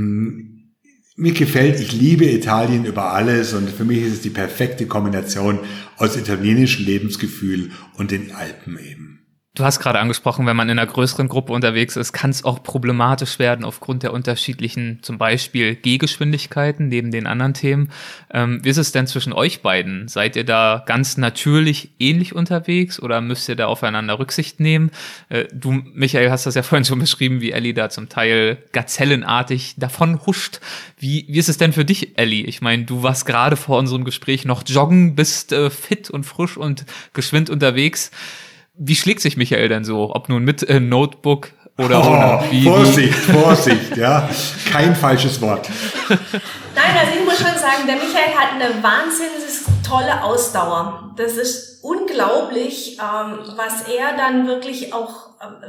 mir gefällt, ich liebe Italien über alles. Und für mich ist es die perfekte Kombination aus italienischem Lebensgefühl und den Alpen eben. Du hast gerade angesprochen, wenn man in einer größeren Gruppe unterwegs ist, kann es auch problematisch werden aufgrund der unterschiedlichen, zum Beispiel Gehgeschwindigkeiten neben den anderen Themen. Wie ist es denn zwischen euch beiden? Seid ihr da ganz natürlich ähnlich unterwegs oder müsst ihr da aufeinander Rücksicht nehmen? Du, Michael, hast das ja vorhin schon beschrieben, wie Elli da zum Teil gazellenartig davon huscht. Wie ist es denn für dich, Elli? Ich meine, du warst gerade vor unserem Gespräch noch joggen, bist fit und frisch und geschwind unterwegs. Wie schlägt sich Michael denn so? Ob nun mit Notebook oder ohne? Vorsicht, ja. Kein falsches Wort. Nein, also ich muss schon sagen, der Michael hat eine wahnsinnig tolle Ausdauer. Das ist unglaublich, was er dann wirklich auch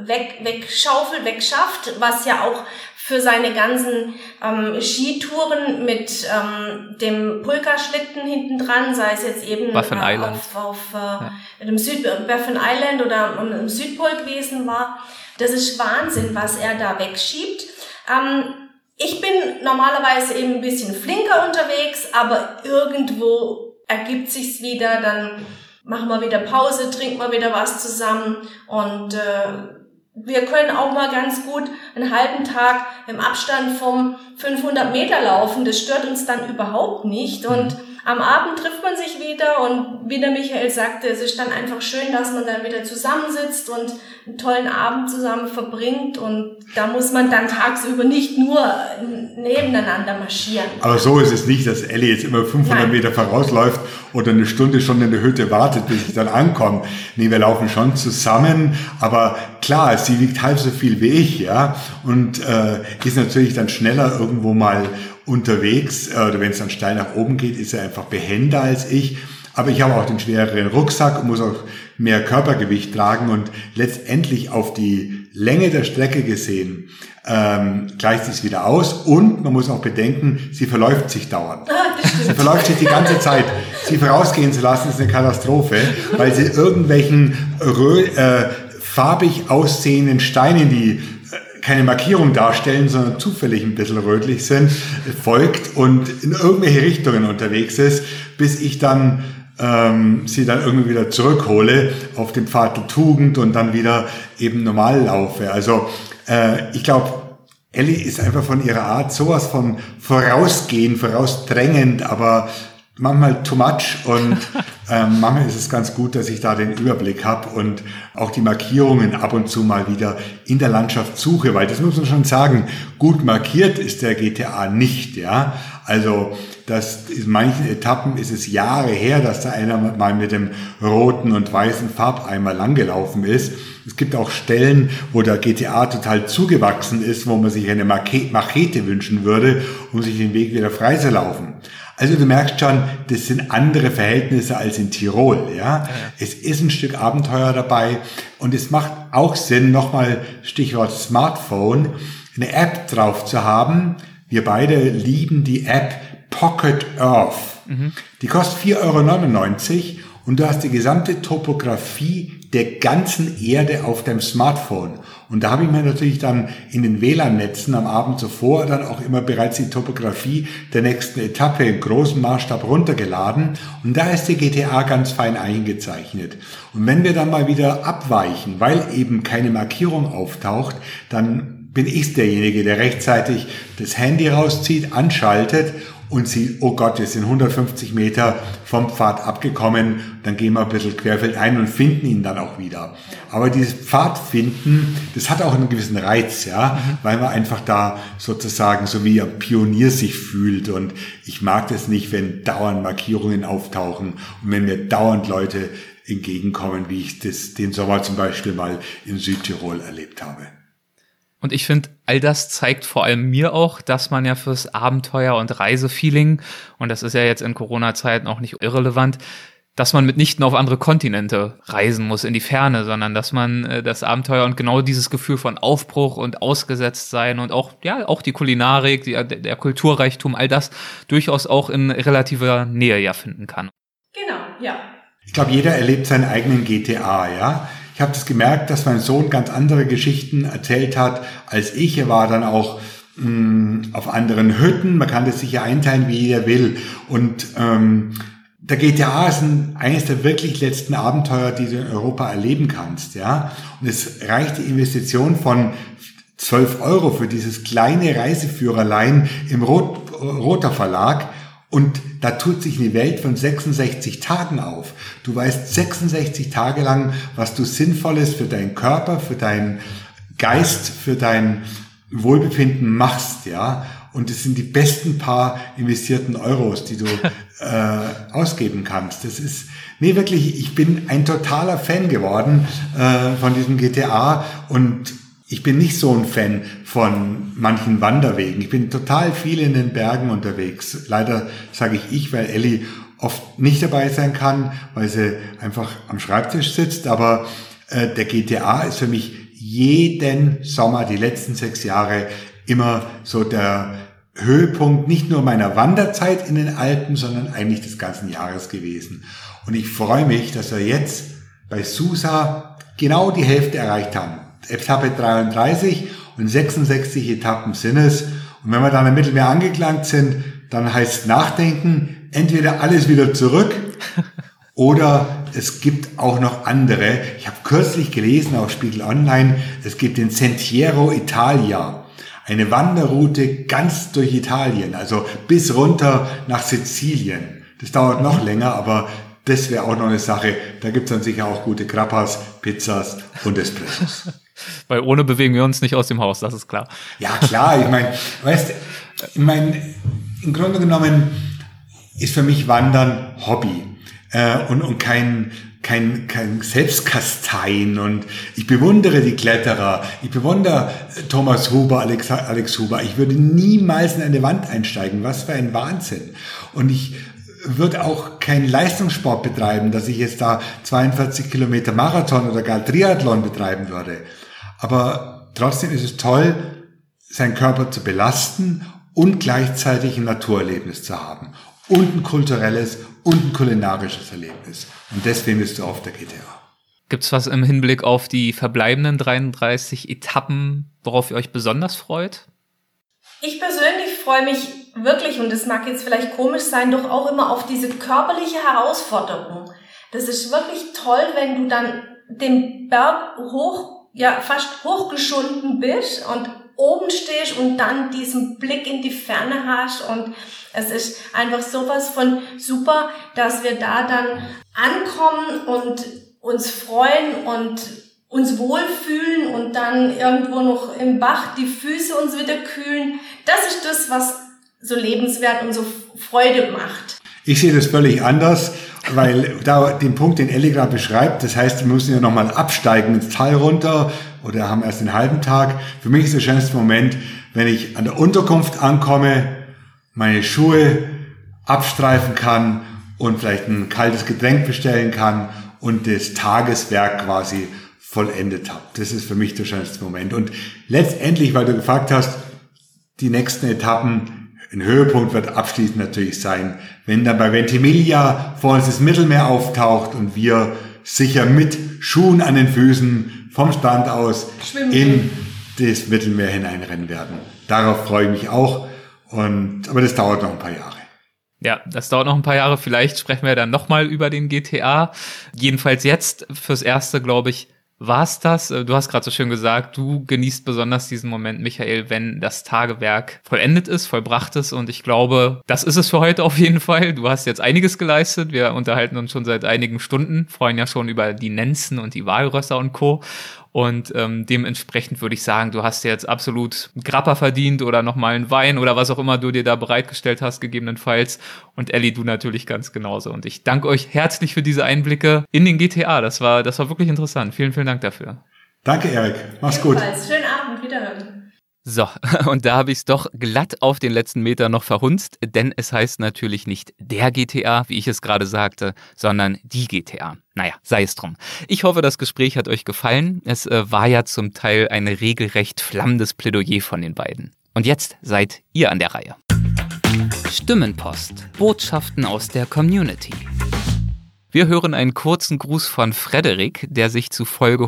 wegschafft, was ja auch für seine ganzen Skitouren mit dem Pulka-Schlitten hinten dran, sei es jetzt eben Baffin Island. auf dem Baffin Island oder im Südpol gewesen war. Das ist Wahnsinn, was er da wegschiebt. Ich bin normalerweise eben ein bisschen flinker unterwegs, aber irgendwo ergibt sich's wieder, dann machen wir wieder Pause, trinken wir wieder was zusammen und wir können auch mal ganz gut einen halben Tag im Abstand vom 500 Meter laufen. Das stört uns dann überhaupt nicht. Und am Abend trifft man sich wieder und wie der Michael sagte, es ist dann einfach schön, dass man dann wieder zusammensitzt und einen tollen Abend zusammen verbringt und da muss man dann tagsüber nicht nur nebeneinander marschieren. Aber so ist es nicht, dass Elli jetzt immer 500 Meter vorausläuft oder eine Stunde schon in der Hütte wartet, bis ich dann ankomme. Nee, wir laufen schon zusammen, aber klar, sie wiegt halb so viel wie ich, ja, und ist natürlich dann schneller irgendwo mal unterwegs, oder wenn es dann steil nach oben geht, ist er einfach behender als ich. Aber ich habe auch den schwereren Rucksack und muss auch mehr Körpergewicht tragen und letztendlich auf die Länge der Strecke gesehen gleicht es wieder aus und man muss auch bedenken, sie verläuft sich dauernd. Sie verläuft sich die ganze Zeit. Sie vorausgehen zu lassen, ist eine Katastrophe, weil sie irgendwelchen farbig aussehenden Steinen, die keine Markierung darstellen, sondern zufällig ein bisschen rötlich sind, folgt und in irgendwelche Richtungen unterwegs ist, bis ich dann sie dann irgendwie wieder zurückhole auf den Pfad der Tugend und dann wieder eben normal laufe. Also ich glaube, Elli ist einfach von ihrer Art sowas von vorausdrängend, aber manchmal too much und manchmal ist es ganz gut, dass ich da den Überblick habe und auch die Markierungen ab und zu mal wieder in der Landschaft suche, weil das muss man schon sagen, gut markiert ist der GTA nicht, ja. Also in manchen Etappen ist es Jahre her, dass da einer mal mit dem roten und weißen Farbeimer langgelaufen ist. Es gibt auch Stellen, wo der GTA total zugewachsen ist, wo man sich eine Machete wünschen würde, um sich den Weg wieder frei zu laufen. Also du merkst schon, das sind andere Verhältnisse als in Tirol, ja. Es ist ein Stück Abenteuer dabei und es macht auch Sinn, nochmal Stichwort Smartphone, eine App drauf zu haben. Wir beide lieben die App Pocket Earth. Die kostet 4,99 € und du hast die gesamte Topografie der ganzen Erde auf deinem Smartphone. Und da habe ich mir natürlich dann in den WLAN-Netzen am Abend zuvor dann auch immer bereits die Topografie der nächsten Etappe im großen Maßstab runtergeladen. Und da ist die GTA ganz fein eingezeichnet. Und wenn wir dann mal wieder abweichen, weil eben keine Markierung auftaucht, dann bin ich derjenige, der rechtzeitig das Handy rauszieht, anschaltet und sieht, oh Gott, wir sind 150 Meter vom Pfad abgekommen, dann gehen wir ein bisschen querfeldein und finden ihn dann auch wieder. Aber dieses Pfadfinden, das hat auch einen gewissen Reiz, ja, weil man einfach da sozusagen so wie ein Pionier sich fühlt und ich mag das nicht, wenn dauernd Markierungen auftauchen und wenn mir dauernd Leute entgegenkommen, wie ich das den Sommer zum Beispiel mal in Südtirol erlebt habe. Und ich finde, all das zeigt vor allem mir auch, dass man ja fürs Abenteuer- und Reisefeeling, und das ist ja jetzt in Corona-Zeiten auch nicht irrelevant, dass man mitnichten auf andere Kontinente reisen muss, in die Ferne, sondern dass man das Abenteuer und genau dieses Gefühl von Aufbruch und Ausgesetztsein und auch die Kulinarik, der Kulturreichtum, all das durchaus auch in relativer Nähe ja finden kann. Genau, ja. Ich glaube, jeder erlebt seinen eigenen GTA, ja. Ich habe das gemerkt, dass mein Sohn ganz andere Geschichten erzählt hat als ich. Er war dann auch auf anderen Hütten. Man kann das sich ja einteilen, wie jeder will. Und der GTA ist eines der wirklich letzten Abenteuer, die du in Europa erleben kannst, ja. Und es reicht die Investition von 12 € für dieses kleine Reiseführerlein im Roter Verlag. Und da tut sich eine Welt von 66 Tagen auf. Du weißt 66 Tage lang, was du Sinnvolles für deinen Körper, für deinen Geist, für dein Wohlbefinden machst, ja. Und es sind die besten paar investierten Euros, die du ausgeben kannst. Das ist, wirklich, ich bin ein totaler Fan geworden von diesem GTA und ich bin nicht so ein Fan von manchen Wanderwegen. Ich bin total viel in den Bergen unterwegs. Leider sage ich, weil Elli oft nicht dabei sein kann, weil sie einfach am Schreibtisch sitzt. Aber der GTA ist für mich jeden Sommer, die letzten 6 Jahre, immer so der Höhepunkt nicht nur meiner Wanderzeit in den Alpen, sondern eigentlich des ganzen Jahres gewesen. Und ich freue mich, dass wir jetzt bei Susa genau die Hälfte erreicht haben. Etappe 33 und 66 Etappen sind es. Und wenn wir dann im Mittelmeer angelangt sind, dann heißt es nachdenken, entweder alles wieder zurück oder es gibt auch noch andere. Ich habe kürzlich gelesen auf Spiegel Online, es gibt den Sentiero Italia. Eine Wanderroute ganz durch Italien, also bis runter nach Sizilien. Das dauert noch länger, aber das wäre auch noch eine Sache. Da gibt's dann sicher auch gute Grappas, Pizzas und Espressos. Weil ohne bewegen wir uns nicht aus dem Haus, das ist klar. Ja, klar. Im Grunde genommen ist für mich Wandern Hobby und kein Selbstkasteien. Und ich bewundere die Kletterer. Ich bewundere Thomas Huber, Alex Huber. Ich würde niemals in eine Wand einsteigen. Was für ein Wahnsinn. Und ich würde auch keinen Leistungssport betreiben, dass ich jetzt da 42 Kilometer Marathon oder gar Triathlon betreiben würde. Aber trotzdem ist es toll, seinen Körper zu belasten und gleichzeitig ein Naturerlebnis zu haben. Und ein kulturelles und ein kulinarisches Erlebnis. Und deswegen bist du auf der GTA. Gibt's was im Hinblick auf die verbleibenden 33 Etappen, worauf ihr euch besonders freut? Ich persönlich freue mich wirklich, und das mag jetzt vielleicht komisch sein, doch auch immer auf diese körperliche Herausforderung. Das ist wirklich toll, wenn du dann den Berg fast hochgeschunden bist und oben stehst und dann diesen Blick in die Ferne hast, und es ist einfach sowas von super, dass wir da dann ankommen und uns freuen und uns wohlfühlen und dann irgendwo noch im Bach die Füße uns wieder kühlen. Das ist das, was so lebenswert und so Freude macht. Ich sehe das völlig anders, weil da den Punkt, den Elli gerade beschreibt, das heißt, wir müssen ja nochmal absteigen ins Tal runter oder haben erst den halben Tag. Für mich ist der schönste Moment, wenn ich an der Unterkunft ankomme, meine Schuhe abstreifen kann und vielleicht ein kaltes Getränk bestellen kann und das Tageswerk quasi vollendet habe. Das ist für mich der schönste Moment. Und letztendlich, weil du gefragt hast, die nächsten Etappen, ein Höhepunkt wird abschließend natürlich sein, wenn dann bei Ventimiglia vor uns das Mittelmeer auftaucht und wir sicher mit Schuhen an den Füßen vom Strand aus in das Mittelmeer hineinrennen werden. Darauf freue ich mich auch. Aber das dauert noch ein paar Jahre. Ja, das dauert noch ein paar Jahre. Vielleicht sprechen wir dann nochmal über den GTA. Jedenfalls jetzt fürs Erste, glaube ich, war's das. Du hast gerade so schön gesagt, du genießt besonders diesen Moment, Michael, wenn das Tagewerk vollendet ist, vollbracht ist. Und ich glaube, das ist es für heute auf jeden Fall. Du hast jetzt einiges geleistet. Wir unterhalten uns schon seit einigen Stunden, freuen ja schon über die Nenzen und die Walrösser und Co. Und dementsprechend würde ich sagen, du hast jetzt absolut einen Grappa verdient oder nochmal einen Wein oder was auch immer du dir da bereitgestellt hast, gegebenenfalls. Und Elli, du natürlich ganz genauso. Und ich danke euch herzlich für diese Einblicke in den GTA. Das war wirklich interessant. Vielen, vielen Dank dafür. Danke, Erik. Mach's gut. Schönen Abend, wiederhören. So, und da habe ich es doch glatt auf den letzten Meter noch verhunzt, denn es heißt natürlich nicht der GTA, wie ich es gerade sagte, sondern die GTA. Naja, sei es drum. Ich hoffe, das Gespräch hat euch gefallen. Es war ja zum Teil ein regelrecht flammendes Plädoyer von den beiden. Und jetzt seid ihr an der Reihe. Stimmenpost. Botschaften aus der Community. Wir hören einen kurzen Gruß von Frederik, der sich zu Folge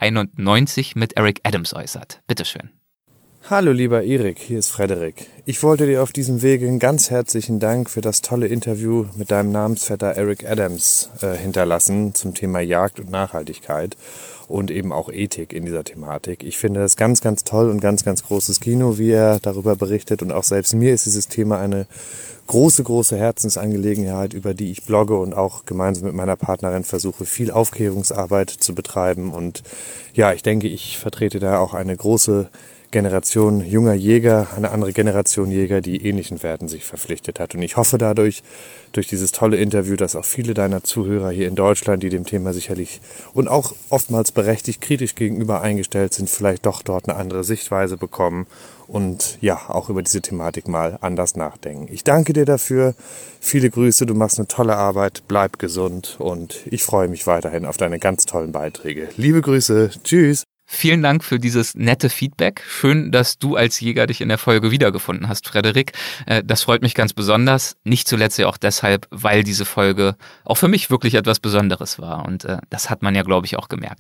191 mit Eric Adams äußert. Bitteschön. Hallo lieber Erik, hier ist Frederik. Ich wollte dir auf diesem Wege einen ganz herzlichen Dank für das tolle Interview mit deinem Namensvetter Eric Adams hinterlassen zum Thema Jagd und Nachhaltigkeit und eben auch Ethik in dieser Thematik. Ich finde das ganz, ganz toll und ganz, ganz großes Kino, wie er darüber berichtet, und auch selbst mir ist dieses Thema eine große, große Herzensangelegenheit, über die ich blogge und auch gemeinsam mit meiner Partnerin versuche, viel Aufklärungsarbeit zu betreiben. Und ja, ich denke, ich vertrete da auch eine große Generation junger Jäger, eine andere Generation Jäger, die ähnlichen Werten sich verpflichtet hat. Und ich hoffe dadurch, durch dieses tolle Interview, dass auch viele deiner Zuhörer hier in Deutschland, die dem Thema sicherlich und auch oftmals berechtigt kritisch gegenüber eingestellt sind, vielleicht doch dort eine andere Sichtweise bekommen und ja, auch über diese Thematik mal anders nachdenken. Ich danke dir dafür. Viele Grüße, du machst eine tolle Arbeit, bleib gesund und ich freue mich weiterhin auf deine ganz tollen Beiträge. Liebe Grüße, tschüss. Vielen Dank für dieses nette Feedback. Schön, dass du als Jäger dich in der Folge wiedergefunden hast, Frederik. Das freut mich ganz besonders. Nicht zuletzt ja auch deshalb, weil diese Folge auch für mich wirklich etwas Besonderes war. Und das hat man ja, glaube ich, auch gemerkt.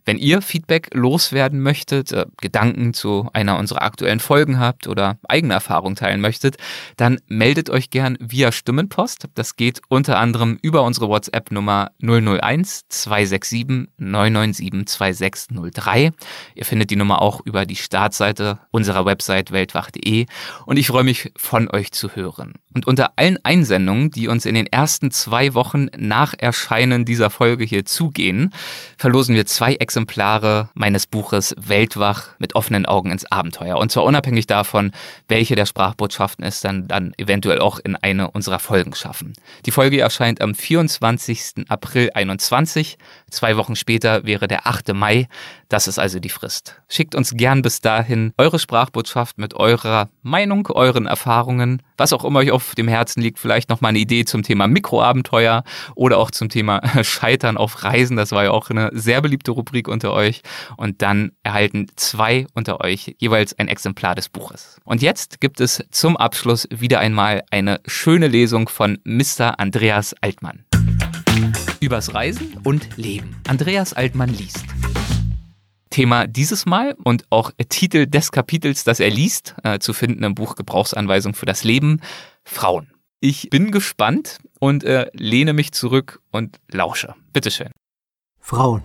Wenn ihr Feedback loswerden möchtet, Gedanken zu einer unserer aktuellen Folgen habt oder eigene Erfahrungen teilen möchtet, dann meldet euch gern via Stimmenpost. Das geht unter anderem über unsere WhatsApp-Nummer 001 267 997 2603. Ihr findet die Nummer auch über die Startseite unserer Website weltwach.de und ich freue mich, von euch zu hören. Und unter allen Einsendungen, die uns in den ersten 2 Wochen nach Erscheinen dieser Folge hier zugehen, verlosen wir 2 Exemplare meines Buches Weltwach mit offenen Augen ins Abenteuer. Und zwar unabhängig davon, welche der Sprachbotschaften es dann eventuell auch in eine unserer Folgen schaffen. Die Folge erscheint am 24. April 2021. 2 Wochen später wäre der 8. Mai. Das ist also die Frist. Schickt uns gern bis dahin eure Sprachbotschaft mit eurer Meinung, euren Erfahrungen, was auch immer euch auf dem Herzen liegt. Vielleicht nochmal eine Idee zum Thema Mikroabenteuer oder auch zum Thema Scheitern auf Reisen. Das war ja auch eine sehr beliebte Rubrik unter euch. Und dann erhalten 2 unter euch jeweils ein Exemplar des Buches. Und jetzt gibt es zum Abschluss wieder einmal eine schöne Lesung von Mr. Andreas Altmann. Übers Reisen und Leben. Andreas Altmann liest. Thema dieses Mal und auch Titel des Kapitels, das er liest, zu finden im Buch Gebrauchsanweisung für das Leben, Frauen. Ich bin gespannt und lehne mich zurück und lausche. Bitteschön. Frauen.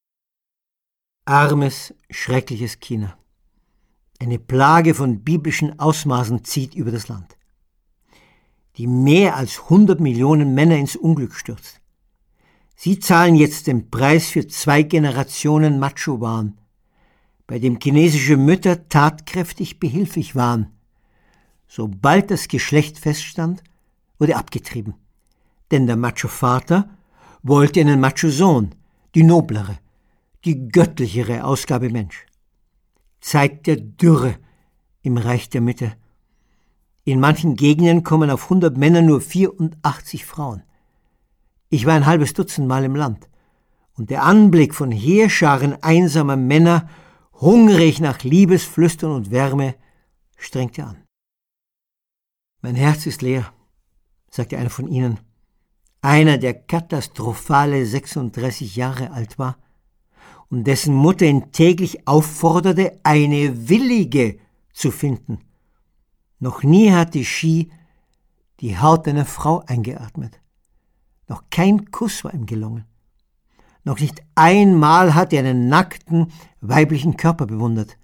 Armes, schreckliches China. Eine Plage von biblischen Ausmaßen zieht über das Land, die mehr als 100 Millionen Männer ins Unglück stürzt. Sie zahlen jetzt den Preis für 2 Generationen Macho-Wahn, bei dem chinesische Mütter tatkräftig behilflich waren. Sobald das Geschlecht feststand, wurde abgetrieben. Denn der Macho-Vater wollte einen Macho-Sohn, die noblere, die göttlichere Ausgabe Mensch. Zeit der Dürre im Reich der Mitte. In manchen Gegenden kommen auf 100 Männer nur 84 Frauen. Ich war ein halbes Dutzend Mal im Land und der Anblick von Heerscharen einsamer Männer, hungrig nach Liebesflüstern und Wärme, strengte an. Mein Herz ist leer, sagte einer von ihnen, einer, der katastrophale 36 Jahre alt war und dessen Mutter ihn täglich aufforderte, eine Willige zu finden. Noch nie hatte Xi die Haut einer Frau eingeatmet. Noch kein Kuss war ihm gelungen. Noch nicht einmal hat er einen nackten, weiblichen Körper bewundert.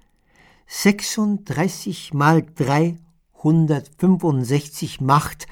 36 mal 365 macht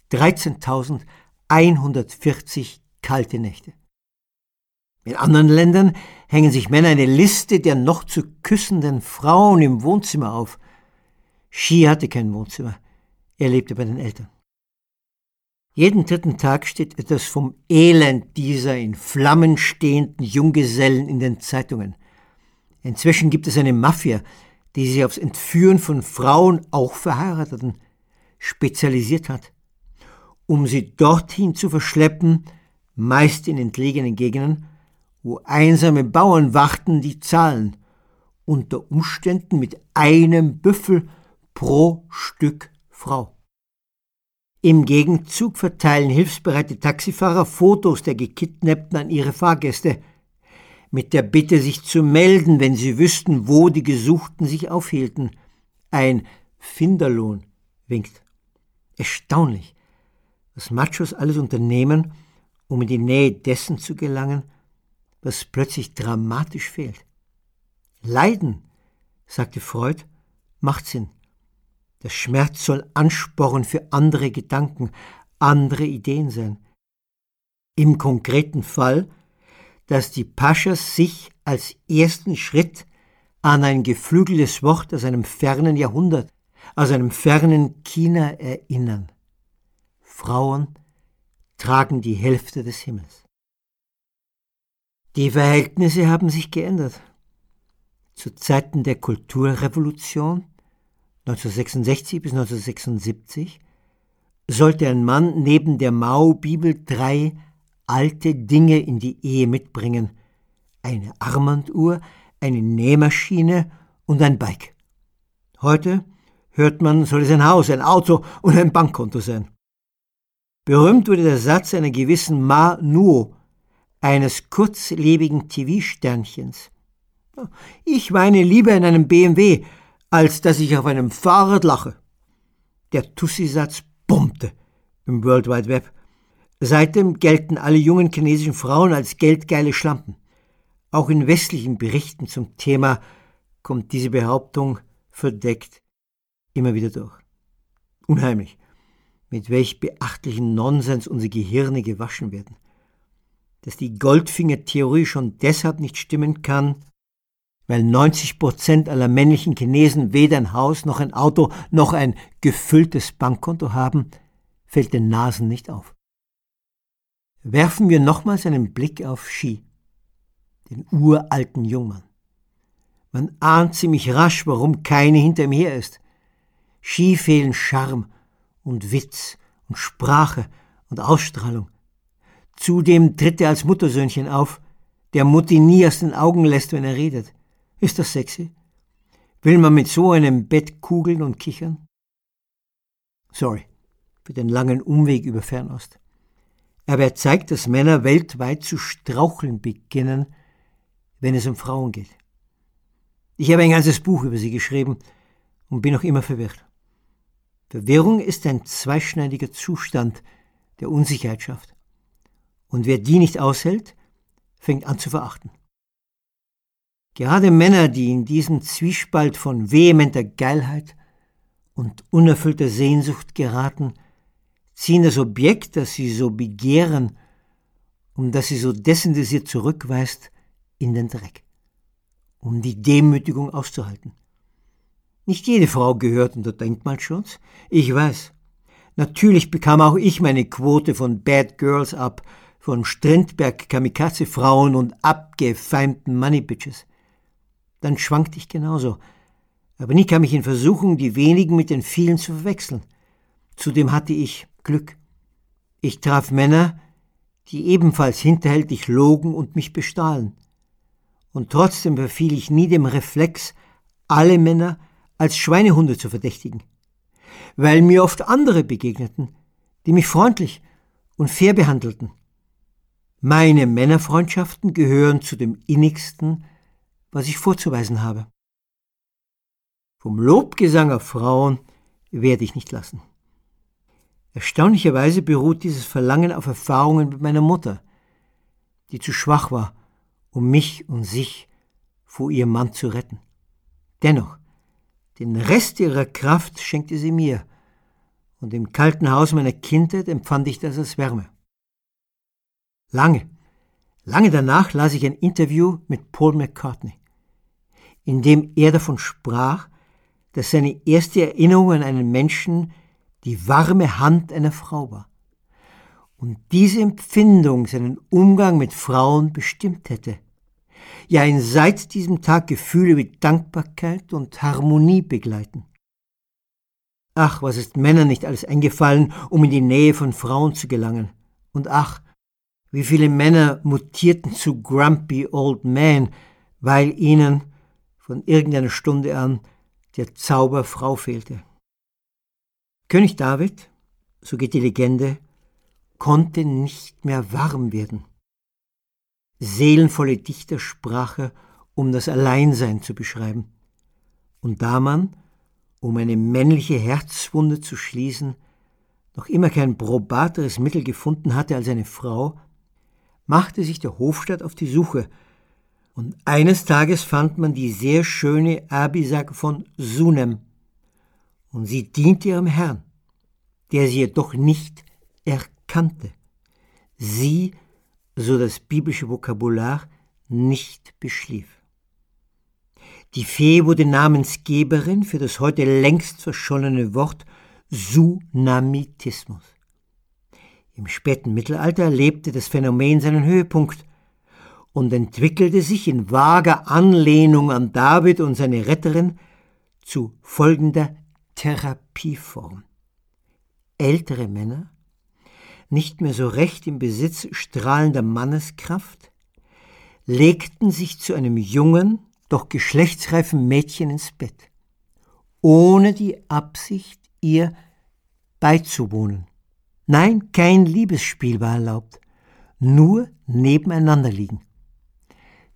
13.140 kalte Nächte. In anderen Ländern hängen sich Männer eine Liste der noch zu küssenden Frauen im Wohnzimmer auf. Xi hatte kein Wohnzimmer. Er lebte bei den Eltern. Jeden 3. Tag steht etwas vom Elend dieser in Flammen stehenden Junggesellen in den Zeitungen. Inzwischen gibt es eine Mafia, die sich aufs Entführen von Frauen, auch Verheirateten, spezialisiert hat. Um sie dorthin zu verschleppen, meist in entlegenen Gegenden, wo einsame Bauern warten, die zahlen, unter Umständen mit einem Büffel pro Stück Frau. Im Gegenzug verteilen hilfsbereite Taxifahrer Fotos der Gekidnappten an ihre Fahrgäste, mit der Bitte, sich zu melden, wenn sie wüssten, wo die Gesuchten sich aufhielten. Ein Finderlohn winkt. Erstaunlich, was Machos alles unternehmen, um in die Nähe dessen zu gelangen, was plötzlich dramatisch fehlt. Leiden, sagte Freud, macht Sinn. Der Schmerz soll Ansporn für andere Gedanken, andere Ideen sein. Im konkreten Fall, dass die Paschas sich als ersten Schritt an ein geflügeltes Wort aus einem fernen Jahrhundert, aus einem fernen China erinnern. Frauen tragen die Hälfte des Himmels. Die Verhältnisse haben sich geändert. Zu Zeiten der Kulturrevolution 1966 bis 1976 sollte ein Mann neben der Mao-Bibel 3 alte Dinge in die Ehe mitbringen: eine Armbanduhr, eine Nähmaschine und ein Bike. Heute hört man, soll es ein Haus, ein Auto und ein Bankkonto sein. Berühmt wurde der Satz einer gewissen Ma Nuo, eines kurzlebigen TV-Sternchens, Ich weine lieber in einem BMW, als dass ich auf einem Fahrrad lache. Der Tussi-Satz bombte im World Wide Web. Seitdem gelten alle jungen chinesischen Frauen als geldgeile Schlampen. Auch in westlichen Berichten zum Thema kommt diese Behauptung verdeckt immer wieder durch. Unheimlich, mit welch beachtlichen Nonsens unsere Gehirne gewaschen werden. Dass die Goldfinger-Theorie schon deshalb nicht stimmen kann, weil 90% aller männlichen Chinesen weder ein Haus noch ein Auto noch ein gefülltes Bankkonto haben, fällt den Nasen nicht auf. Werfen wir nochmals einen Blick auf Xi, den uralten Jungmann. Man ahnt ziemlich rasch, warum keine hinter ihm her ist. Xi fehlen Charme und Witz und Sprache und Ausstrahlung. Zudem tritt er als Muttersöhnchen auf, der Mutti nie aus den Augen lässt, wenn er redet. Ist das sexy? Will man mit so einem Bett kugeln und kichern? Sorry für den langen Umweg über Fernost. Aber er zeigt, dass Männer weltweit zu straucheln beginnen, wenn es um Frauen geht. Ich habe ein ganzes Buch über sie geschrieben und bin noch immer verwirrt. Verwirrung ist ein zweischneidiger Zustand, der Unsicherheit schafft. Und wer die nicht aushält, fängt an zu verachten. Gerade Männer, die in diesen Zwiespalt von vehementer Geilheit und unerfüllter Sehnsucht geraten, ziehen das Objekt, das sie so begehren und das sie so desinteressiert zurückweist, in den Dreck, um die Demütigung auszuhalten. Nicht jede Frau gehört unter Denkmalschutz. Ich weiß. Natürlich bekam auch ich meine Quote von Bad Girls ab, von Strindberg-Kamikaze-Frauen und abgefeimten Money-Bitches. Dann schwankte ich genauso. Aber nie kam ich in Versuchung, die wenigen mit den vielen zu verwechseln. Zudem hatte ich Glück. Ich traf Männer, die ebenfalls hinterhältig logen und mich bestahlen. Und trotzdem verfiel ich nie dem Reflex, alle Männer als Schweinehunde zu verdächtigen. Weil mir oft andere begegneten, die mich freundlich und fair behandelten. Meine Männerfreundschaften gehören zu dem innigsten, was ich vorzuweisen habe. Vom Lobgesang auf Frauen werde ich nicht lassen. Erstaunlicherweise beruht dieses Verlangen auf Erfahrungen mit meiner Mutter, die zu schwach war, um mich und sich vor ihrem Mann zu retten. Dennoch, den Rest ihrer Kraft schenkte sie mir, und im kalten Haus meiner Kindheit empfand ich das als Wärme. Lange danach las ich ein Interview mit Paul McCartney, in dem er davon sprach, dass seine erste Erinnerung an einen Menschen die warme Hand einer Frau war und diese Empfindung seinen Umgang mit Frauen bestimmt hätte. Ja, ihn seit diesem Tag Gefühle wie Dankbarkeit und Harmonie begleiten. Ach, was ist Männern nicht alles eingefallen, um in die Nähe von Frauen zu gelangen. Und ach, wie viele Männer mutierten zu Grumpy Old Men, weil ihnen von irgendeiner Stunde an der Zauber Frau fehlte. König David, so geht die Legende, konnte nicht mehr warm werden. Seelenvolle Dichtersprache, um das Alleinsein zu beschreiben. Und da man, um eine männliche Herzwunde zu schließen, noch immer kein probateres Mittel gefunden hatte als eine Frau, machte sich der Hofstaat auf die Suche, und eines Tages fand man die sehr schöne Abisag von Sunem, und sie diente ihrem Herrn, der sie jedoch nicht erkannte, sie, so das biblische Vokabular, nicht beschlief. Die Fee wurde Namensgeberin für das heute längst verschollene Wort Sunamitismus. Im späten Mittelalter erlebte das Phänomen seinen Höhepunkt und entwickelte sich in vager Anlehnung an David und seine Retterin zu folgender Therapieform. Ältere Männer, nicht mehr so recht im Besitz strahlender Manneskraft, legten sich zu einem jungen, doch geschlechtsreifen Mädchen ins Bett, ohne die Absicht, ihr beizuwohnen. Nein, kein Liebesspiel war erlaubt, nur nebeneinander liegen.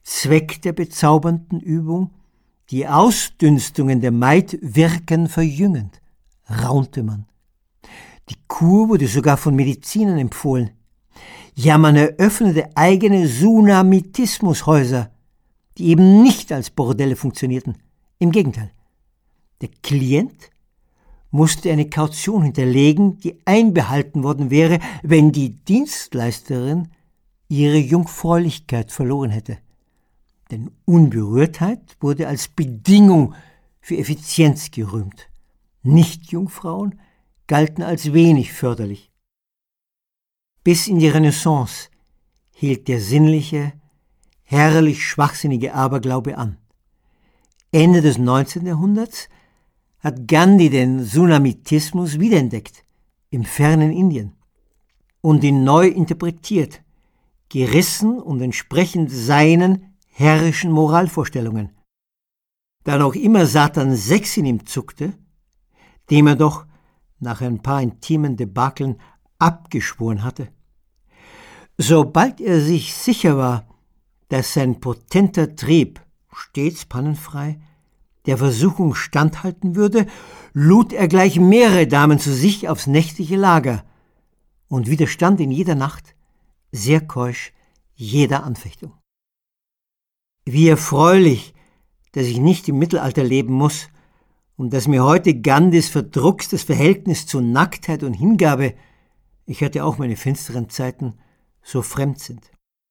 Zweck der bezaubernden Übung, die Ausdünstungen der Maid wirken verjüngend, raunte man. Die Kur wurde sogar von Medizinern empfohlen. Ja, man eröffnete eigene Sunamitismushäuser, die eben nicht als Bordelle funktionierten. Im Gegenteil, der Klient musste eine Kaution hinterlegen, die einbehalten worden wäre, wenn die Dienstleisterin ihre Jungfräulichkeit verloren hätte. Denn Unberührtheit wurde als Bedingung für Effizienz gerühmt. Nichtjungfrauen galten als wenig förderlich. Bis in die Renaissance hielt der sinnliche, herrlich schwachsinnige Aberglaube an. Ende des 19. Jahrhunderts hat Gandhi den Sunamitismus wiederentdeckt, im fernen Indien, und ihn neu interpretiert, gerissen und entsprechend seinen herrischen Moralvorstellungen. Da noch immer Satan Sex in ihm zuckte, dem er doch nach ein paar intimen Debakeln abgeschworen hatte. Sobald er sich sicher war, dass sein potenter Trieb, stets pannenfrei, der Versuchung standhalten würde, lud er gleich mehrere Damen zu sich aufs nächtliche Lager und widerstand in jeder Nacht, sehr keusch, jeder Anfechtung. Wie erfreulich, dass ich nicht im Mittelalter leben muss und dass mir heute Gandhis verdruckstes Verhältnis zu Nacktheit und Hingabe, ich hatte auch meine finsteren Zeiten, so fremd sind.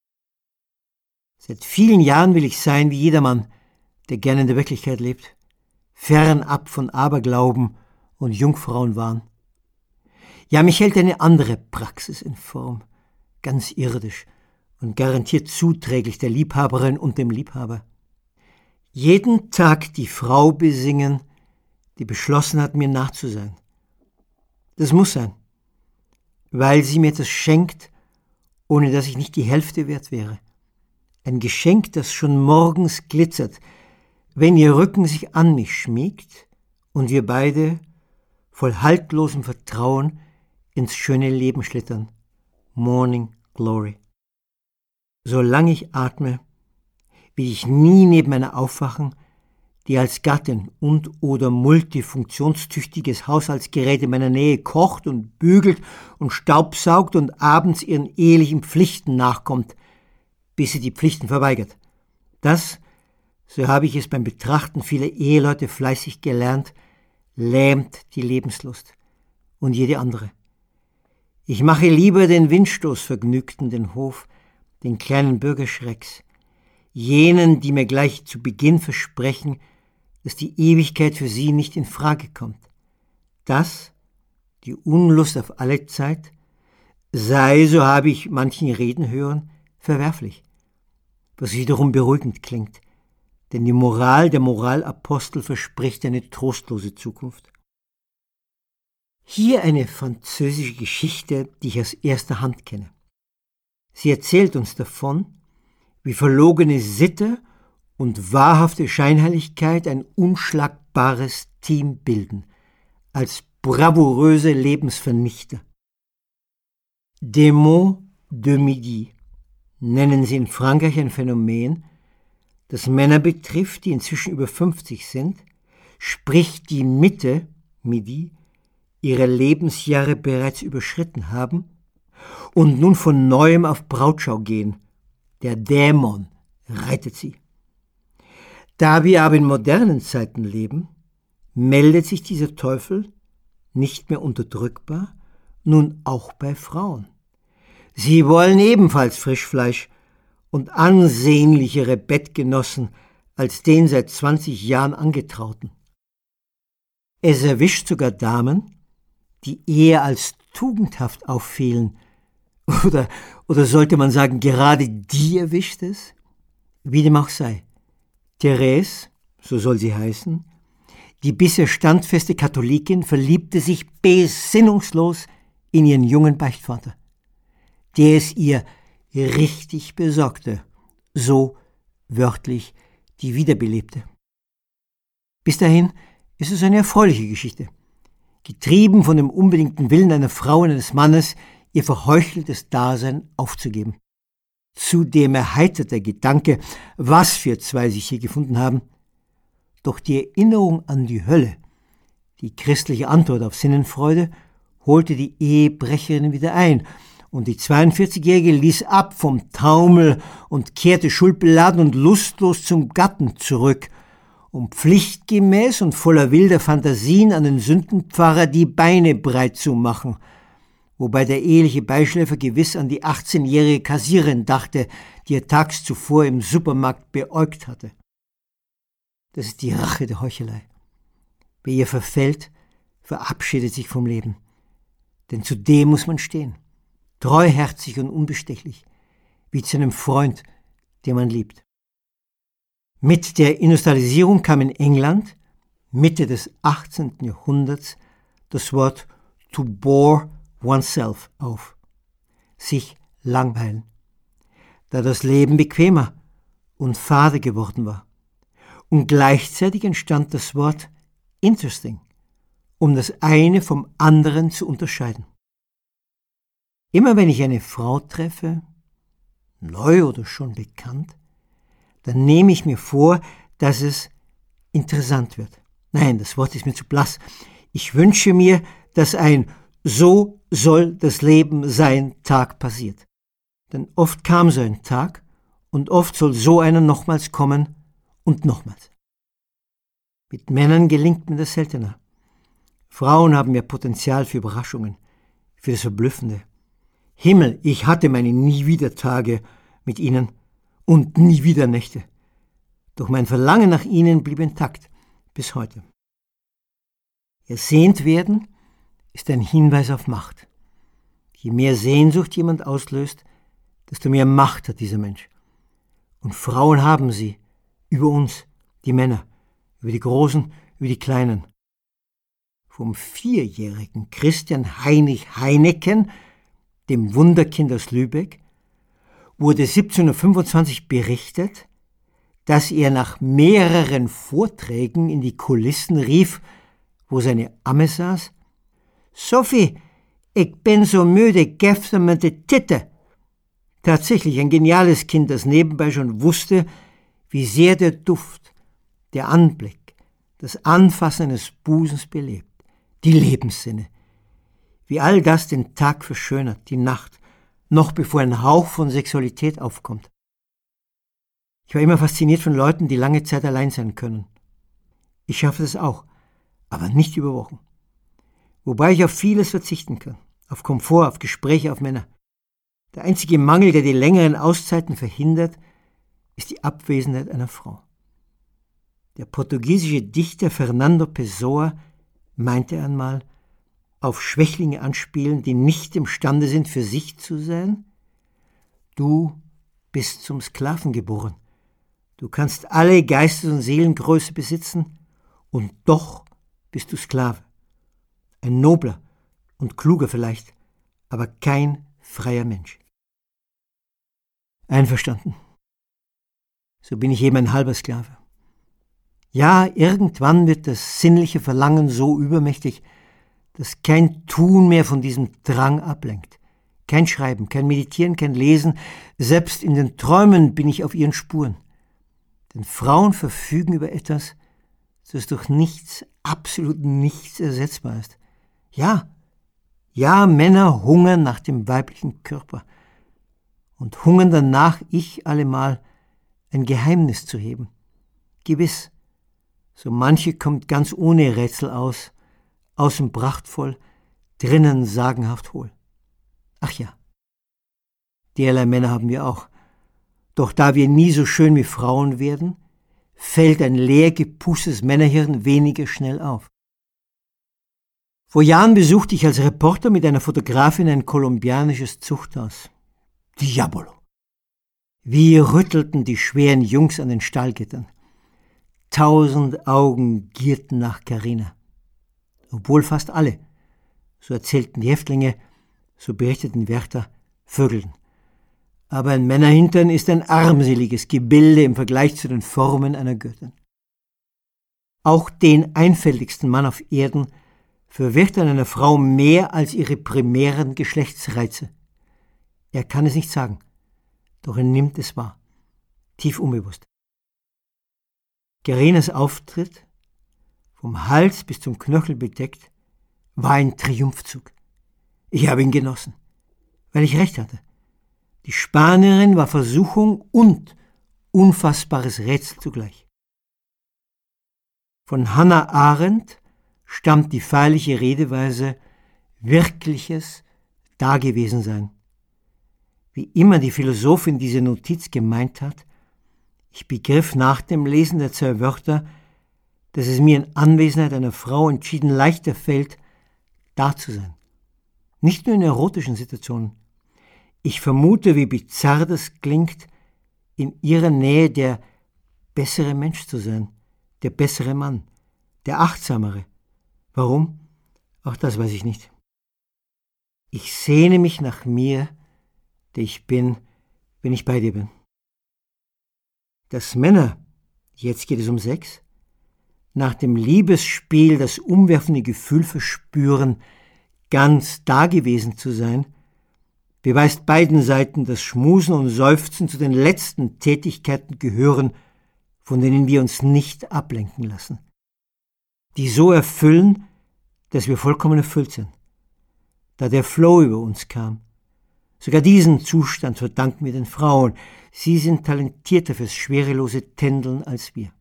Seit vielen Jahren will ich sein wie jedermann, der gern in der Wirklichkeit lebt, fernab von Aberglauben und Jungfrauenwahn. Ja, mich hält eine andere Praxis in Form, ganz irdisch und garantiert zuträglich der Liebhaberin und dem Liebhaber. Jeden Tag die Frau besingen, die beschlossen hat, mir nachzusein. Das muss sein, weil sie mir etwas schenkt, ohne dass ich nicht die Hälfte wert wäre. Ein Geschenk, das schon morgens glitzert, wenn ihr Rücken sich an mich schmiegt und wir beide voll haltlosem Vertrauen ins schöne Leben schlittern. Morning Glory. Solange ich atme, will ich nie neben einer aufwachen, die als Gattin und oder multifunktionstüchtiges Haushaltsgerät in meiner Nähe kocht und bügelt und staubsaugt und abends ihren ehelichen Pflichten nachkommt, bis sie die Pflichten verweigert. Das, so habe ich es beim Betrachten vieler Eheleute fleißig gelernt, lähmt die Lebenslust und jede andere. Ich mache lieber den Windstoßvergnügten den Hof, den kleinen Bürgerschrecks, jenen, die mir gleich zu Beginn versprechen, dass die Ewigkeit für sie nicht in Frage kommt. Das, die Unlust auf alle Zeit, sei, so habe ich manchen reden hören, verwerflich, was wiederum beruhigend klingt, denn die Moral der Moralapostel verspricht eine trostlose Zukunft. Hier eine französische Geschichte, die ich aus erster Hand kenne. Sie erzählt uns davon, wie verlogene Sitte und wahrhafte Scheinheiligkeit ein unschlagbares Team bilden, als bravouröse Lebensvernichter. Démons de midi nennen sie in Frankreich ein Phänomen, das Männer betrifft, die inzwischen über 50 sind, sprich die Mitte, Midi, ihrer Lebensjahre bereits überschritten haben und nun von Neuem auf Brautschau gehen. Der Dämon reitet sie. Da wir aber in modernen Zeiten leben, meldet sich dieser Teufel, nicht mehr unterdrückbar, nun auch bei Frauen. Sie wollen ebenfalls Frischfleisch und ansehnlichere Bettgenossen als den seit 20 Jahren Angetrauten. Es erwischt sogar Damen, die eher als tugendhaft auffielen, oder sollte man sagen, gerade die erwischt es? Wie dem auch sei. Therese, so soll sie heißen, die bisher standfeste Katholikin, verliebte sich besinnungslos in ihren jungen Beichtvater, der es ihr richtig besorgte, so wörtlich die wiederbelebte. Bis dahin ist es eine erfreuliche Geschichte, getrieben von dem unbedingten Willen einer Frau und eines Mannes, ihr verheucheltes Dasein aufzugeben. Zudem erheitert der Gedanke, was für zwei sich hier gefunden haben. Doch die Erinnerung an die Hölle, die christliche Antwort auf Sinnenfreude, holte die Ehebrecherin wieder ein, und die 42-Jährige ließ ab vom Taumel und kehrte schuldbeladen und lustlos zum Gatten zurück, um pflichtgemäß und voller wilder Fantasien an den Sündenpfarrer die Beine breit zu machen, wobei der eheliche Beischläfer gewiss an die 18-jährige Kassiererin dachte, die er tags zuvor im Supermarkt beäugt hatte. Das ist die Rache der Heuchelei. Wer ihr verfällt, verabschiedet sich vom Leben. Denn zu dem muss man stehen, treuherzig und unbestechlich, wie zu einem Freund, den man liebt. Mit der Industrialisierung kam in England, Mitte des 18. Jahrhunderts, das Wort to bore oneself auf, sich langweilen, da das Leben bequemer und fade geworden war. Und gleichzeitig entstand das Wort interesting, um das eine vom anderen zu unterscheiden. Immer wenn ich eine Frau treffe, neu oder schon bekannt, dann nehme ich mir vor, dass es interessant wird. Nein, das Wort ist mir zu blass. Ich wünsche mir, dass ein "So soll das Leben sein" Tag passiert. Denn oft kam so ein Tag und oft soll so einer nochmals kommen und nochmals. Mit Männern gelingt mir das seltener. Frauen haben mehr Potenzial für Überraschungen, für das Verblüffende. Himmel, ich hatte meine Nie-wieder-Tage mit ihnen und nie wieder Nächte. Doch mein Verlangen nach ihnen blieb intakt bis heute. Ersehnt werden ist ein Hinweis auf Macht. Je mehr Sehnsucht jemand auslöst, desto mehr Macht hat dieser Mensch. Und Frauen haben sie über uns, die Männer, über die Großen, über die Kleinen. Vom 4-jährigen Christian Heinrich Heineken, dem Wunderkind aus Lübeck, wurde 1725 berichtet, dass er nach mehreren Vorträgen in die Kulissen rief, wo seine Amme saß: »Sophie, ich bin so müde, gäfst mir die Titte.« Tatsächlich ein geniales Kind, das nebenbei schon wusste, wie sehr der Duft, der Anblick, das Anfassen eines Busens belebt, die Lebenssinne, wie all das den Tag verschönert, die Nacht, noch bevor ein Hauch von Sexualität aufkommt. Ich war immer fasziniert von Leuten, die lange Zeit allein sein können. Ich schaffe das auch, aber nicht über Wochen. Wobei ich auf vieles verzichten kann, auf Komfort, auf Gespräche, auf Männer. Der einzige Mangel, der die längeren Auszeiten verhindert, ist die Abwesenheit einer Frau. Der portugiesische Dichter Fernando Pessoa meinte einmal, auf Schwächlinge anspielen, die nicht imstande sind, für sich zu sein: Du bist zum Sklaven geboren. Du kannst alle Geistes- und Seelengröße besitzen, und doch bist du Sklave. Ein nobler und kluger vielleicht, aber kein freier Mensch. Einverstanden. So bin ich eben ein halber Sklave. Ja, irgendwann wird das sinnliche Verlangen so übermächtig, dass kein Tun mehr von diesem Drang ablenkt. Kein Schreiben, kein Meditieren, kein Lesen. Selbst in den Träumen bin ich auf ihren Spuren. Denn Frauen verfügen über etwas, das durch nichts, absolut nichts ersetzbar ist. Ja, Männer hungern nach dem weiblichen Körper und hungern danach, ich allemal, ein Geheimnis zu heben. Gewiss, so manche kommt ganz ohne Rätsel aus, außen prachtvoll, drinnen sagenhaft hohl. Ach ja, derlei Männer haben wir auch. Doch da wir nie so schön wie Frauen werden, fällt ein leer gepustes Männerhirn weniger schnell auf. Vor Jahren besuchte ich als Reporter mit einer Fotografin ein kolumbianisches Zuchthaus. Diabolo! Wie rüttelten die schweren Jungs an den Stallgittern. 1000 Augen gierten nach Carina. Obwohl fast alle, so erzählten die Häftlinge, so berichteten Wärter, vögelten. Aber ein Männerhintern ist ein armseliges Gebilde im Vergleich zu den Formen einer Göttin. Auch den einfältigsten Mann auf Erden verwirrt an einer Frau mehr als ihre primären Geschlechtsreize. Er kann es nicht sagen. doch er nimmt es wahr, tief unbewusst. Gerenas Auftritt, vom Hals bis zum Knöchel bedeckt, war ein Triumphzug. Ich habe ihn genossen, weil ich recht hatte. Die Spanierin war Versuchung und unfassbares Rätsel zugleich. Von Hannah Arendt stammt die feierliche Redeweise wirkliches Dagewesensein. Wie immer die Philosophin diese Notiz gemeint hat, ich begriff nach dem Lesen der 2 Wörter, dass es mir in Anwesenheit einer Frau entschieden leichter fällt, da zu sein. Nicht nur in erotischen Situationen. Ich vermute, wie bizarr das klingt, in ihrer Nähe der bessere Mensch zu sein, der bessere Mann, der achtsamere. Warum? Auch das weiß ich nicht. Ich sehne mich nach mir, der ich bin, wenn ich bei dir bin. Dass Männer, jetzt geht es um Sex, nach dem Liebesspiel das umwerfende Gefühl verspüren, ganz dagewesen zu sein, beweist beiden Seiten, dass Schmusen und Seufzen zu den letzten Tätigkeiten gehören, von denen wir uns nicht ablenken lassen, die so erfüllen, dass wir vollkommen erfüllt sind, da der Flow über uns kam. Sogar diesen Zustand verdanken wir den Frauen. Sie sind talentierter fürs schwerelose Tändeln als wir.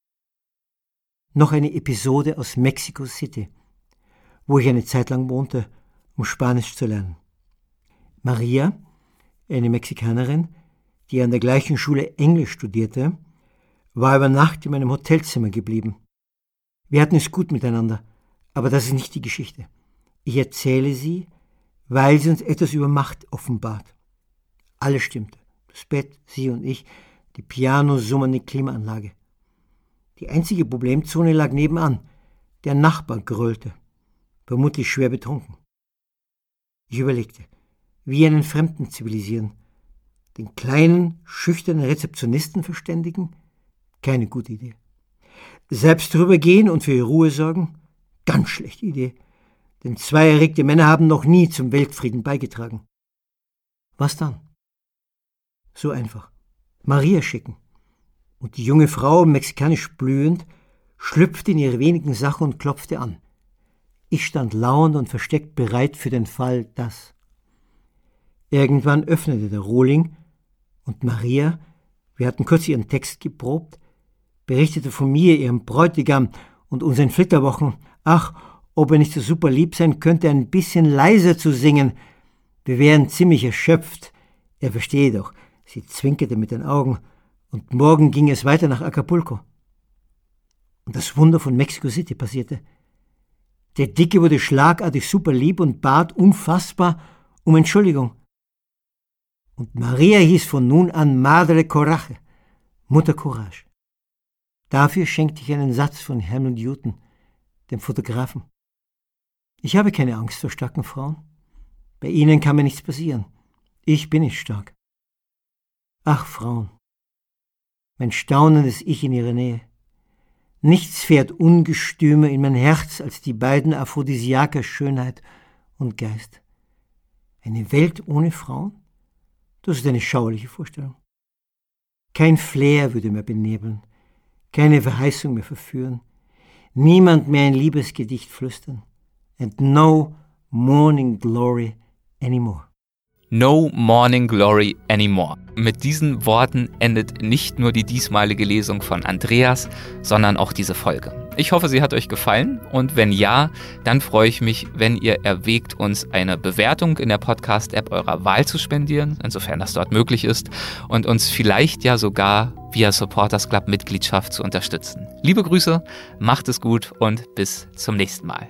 Noch eine Episode aus Mexico City, wo ich eine Zeit lang wohnte, um Spanisch zu lernen. Maria, eine Mexikanerin, die an der gleichen Schule Englisch studierte, war über Nacht in meinem Hotelzimmer geblieben. Wir hatten es gut miteinander, aber das ist nicht die Geschichte. Ich erzähle sie, weil sie uns etwas über Macht offenbart. Alles stimmte. Das Bett, sie und ich, die pianosummende Klimaanlage. Die einzige Problemzone lag nebenan. Der Nachbar gröhlte, vermutlich schwer betrunken. Ich überlegte, wie einen Fremden zivilisieren. Den kleinen, schüchternen Rezeptionisten verständigen? Keine gute Idee. Selbst drüber gehen und für ihre Ruhe sorgen? Ganz schlechte Idee. Denn 2 erregte Männer haben noch nie zum Weltfrieden beigetragen. Was dann? So einfach. Maria schicken. Und die junge Frau, mexikanisch blühend, schlüpfte in ihre wenigen Sachen und klopfte an. Ich stand lauernd und versteckt bereit für den Fall, dass. Irgendwann öffnete der Rohling und Maria, wir hatten kurz ihren Text geprobt, berichtete von mir, ihrem Bräutigam und unseren Flitterwochen. Ach, ob er nicht so super lieb sein könnte, ein bisschen leiser zu singen. Wir wären ziemlich erschöpft. Er verstehe doch. Sie zwinkerte mit den Augen. Und morgen ging es weiter nach Acapulco. Und das Wunder von Mexico City passierte. Der Dicke wurde schlagartig super lieb und bat unfassbar um Entschuldigung. Und Maria hieß von nun an Madre Coraje, Mutter Courage. Dafür schenkte ich einen Satz von Helmut Newton, dem Fotografen. Ich habe keine Angst vor starken Frauen. Bei ihnen kann mir nichts passieren. Ich bin nicht stark. Ach, Frauen. Mein staunendes Ich in ihrer Nähe. Nichts fährt ungestümer in mein Herz als die beiden Aphrodisiaker Schönheit und Geist. Eine Welt ohne Frauen? Das ist eine schauerliche Vorstellung. Kein Flair würde mehr benebeln, keine Verheißung mehr verführen, niemand mehr ein Liebesgedicht flüstern. And no morning glory anymore. No Morning Glory Anymore. Mit diesen Worten endet nicht nur die diesmalige Lesung von Andreas, sondern auch diese Folge. Ich hoffe, sie hat euch gefallen und wenn ja, dann freue ich mich, wenn ihr erwägt, uns eine Bewertung in der Podcast-App eurer Wahl zu spendieren, insofern das dort möglich ist, und uns vielleicht ja sogar via Supporters Club Mitgliedschaft zu unterstützen. Liebe Grüße, macht es gut und bis zum nächsten Mal.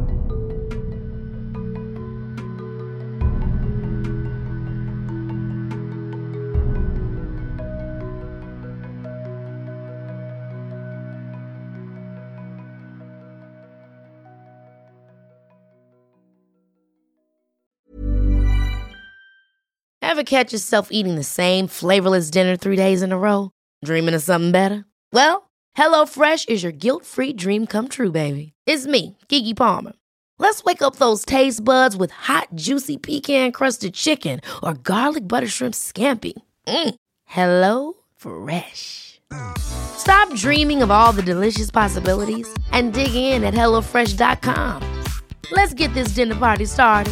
Ever catch yourself eating the same flavorless dinner 3 days in a row? Dreaming of something better? Well, HelloFresh is your guilt-free dream come true, baby. It's me, Keke Palmer. Let's wake up those taste buds with hot, juicy pecan-crusted chicken or garlic butter shrimp scampi. Hello Fresh. Stop dreaming of all the delicious possibilities and dig in at HelloFresh.com. Let's get this dinner party started.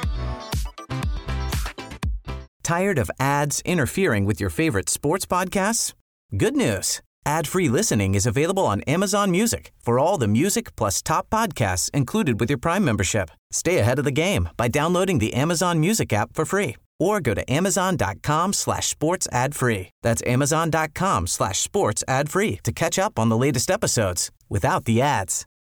Tired of ads interfering with your favorite sports podcasts? Good news. Ad-free listening is available on Amazon Music for all the music plus top podcasts included with your Prime membership. Stay ahead of the game by downloading the Amazon Music app for free or go to amazon.com/sports ad free. That's amazon.com/sports ad free to catch up on the latest episodes without the ads.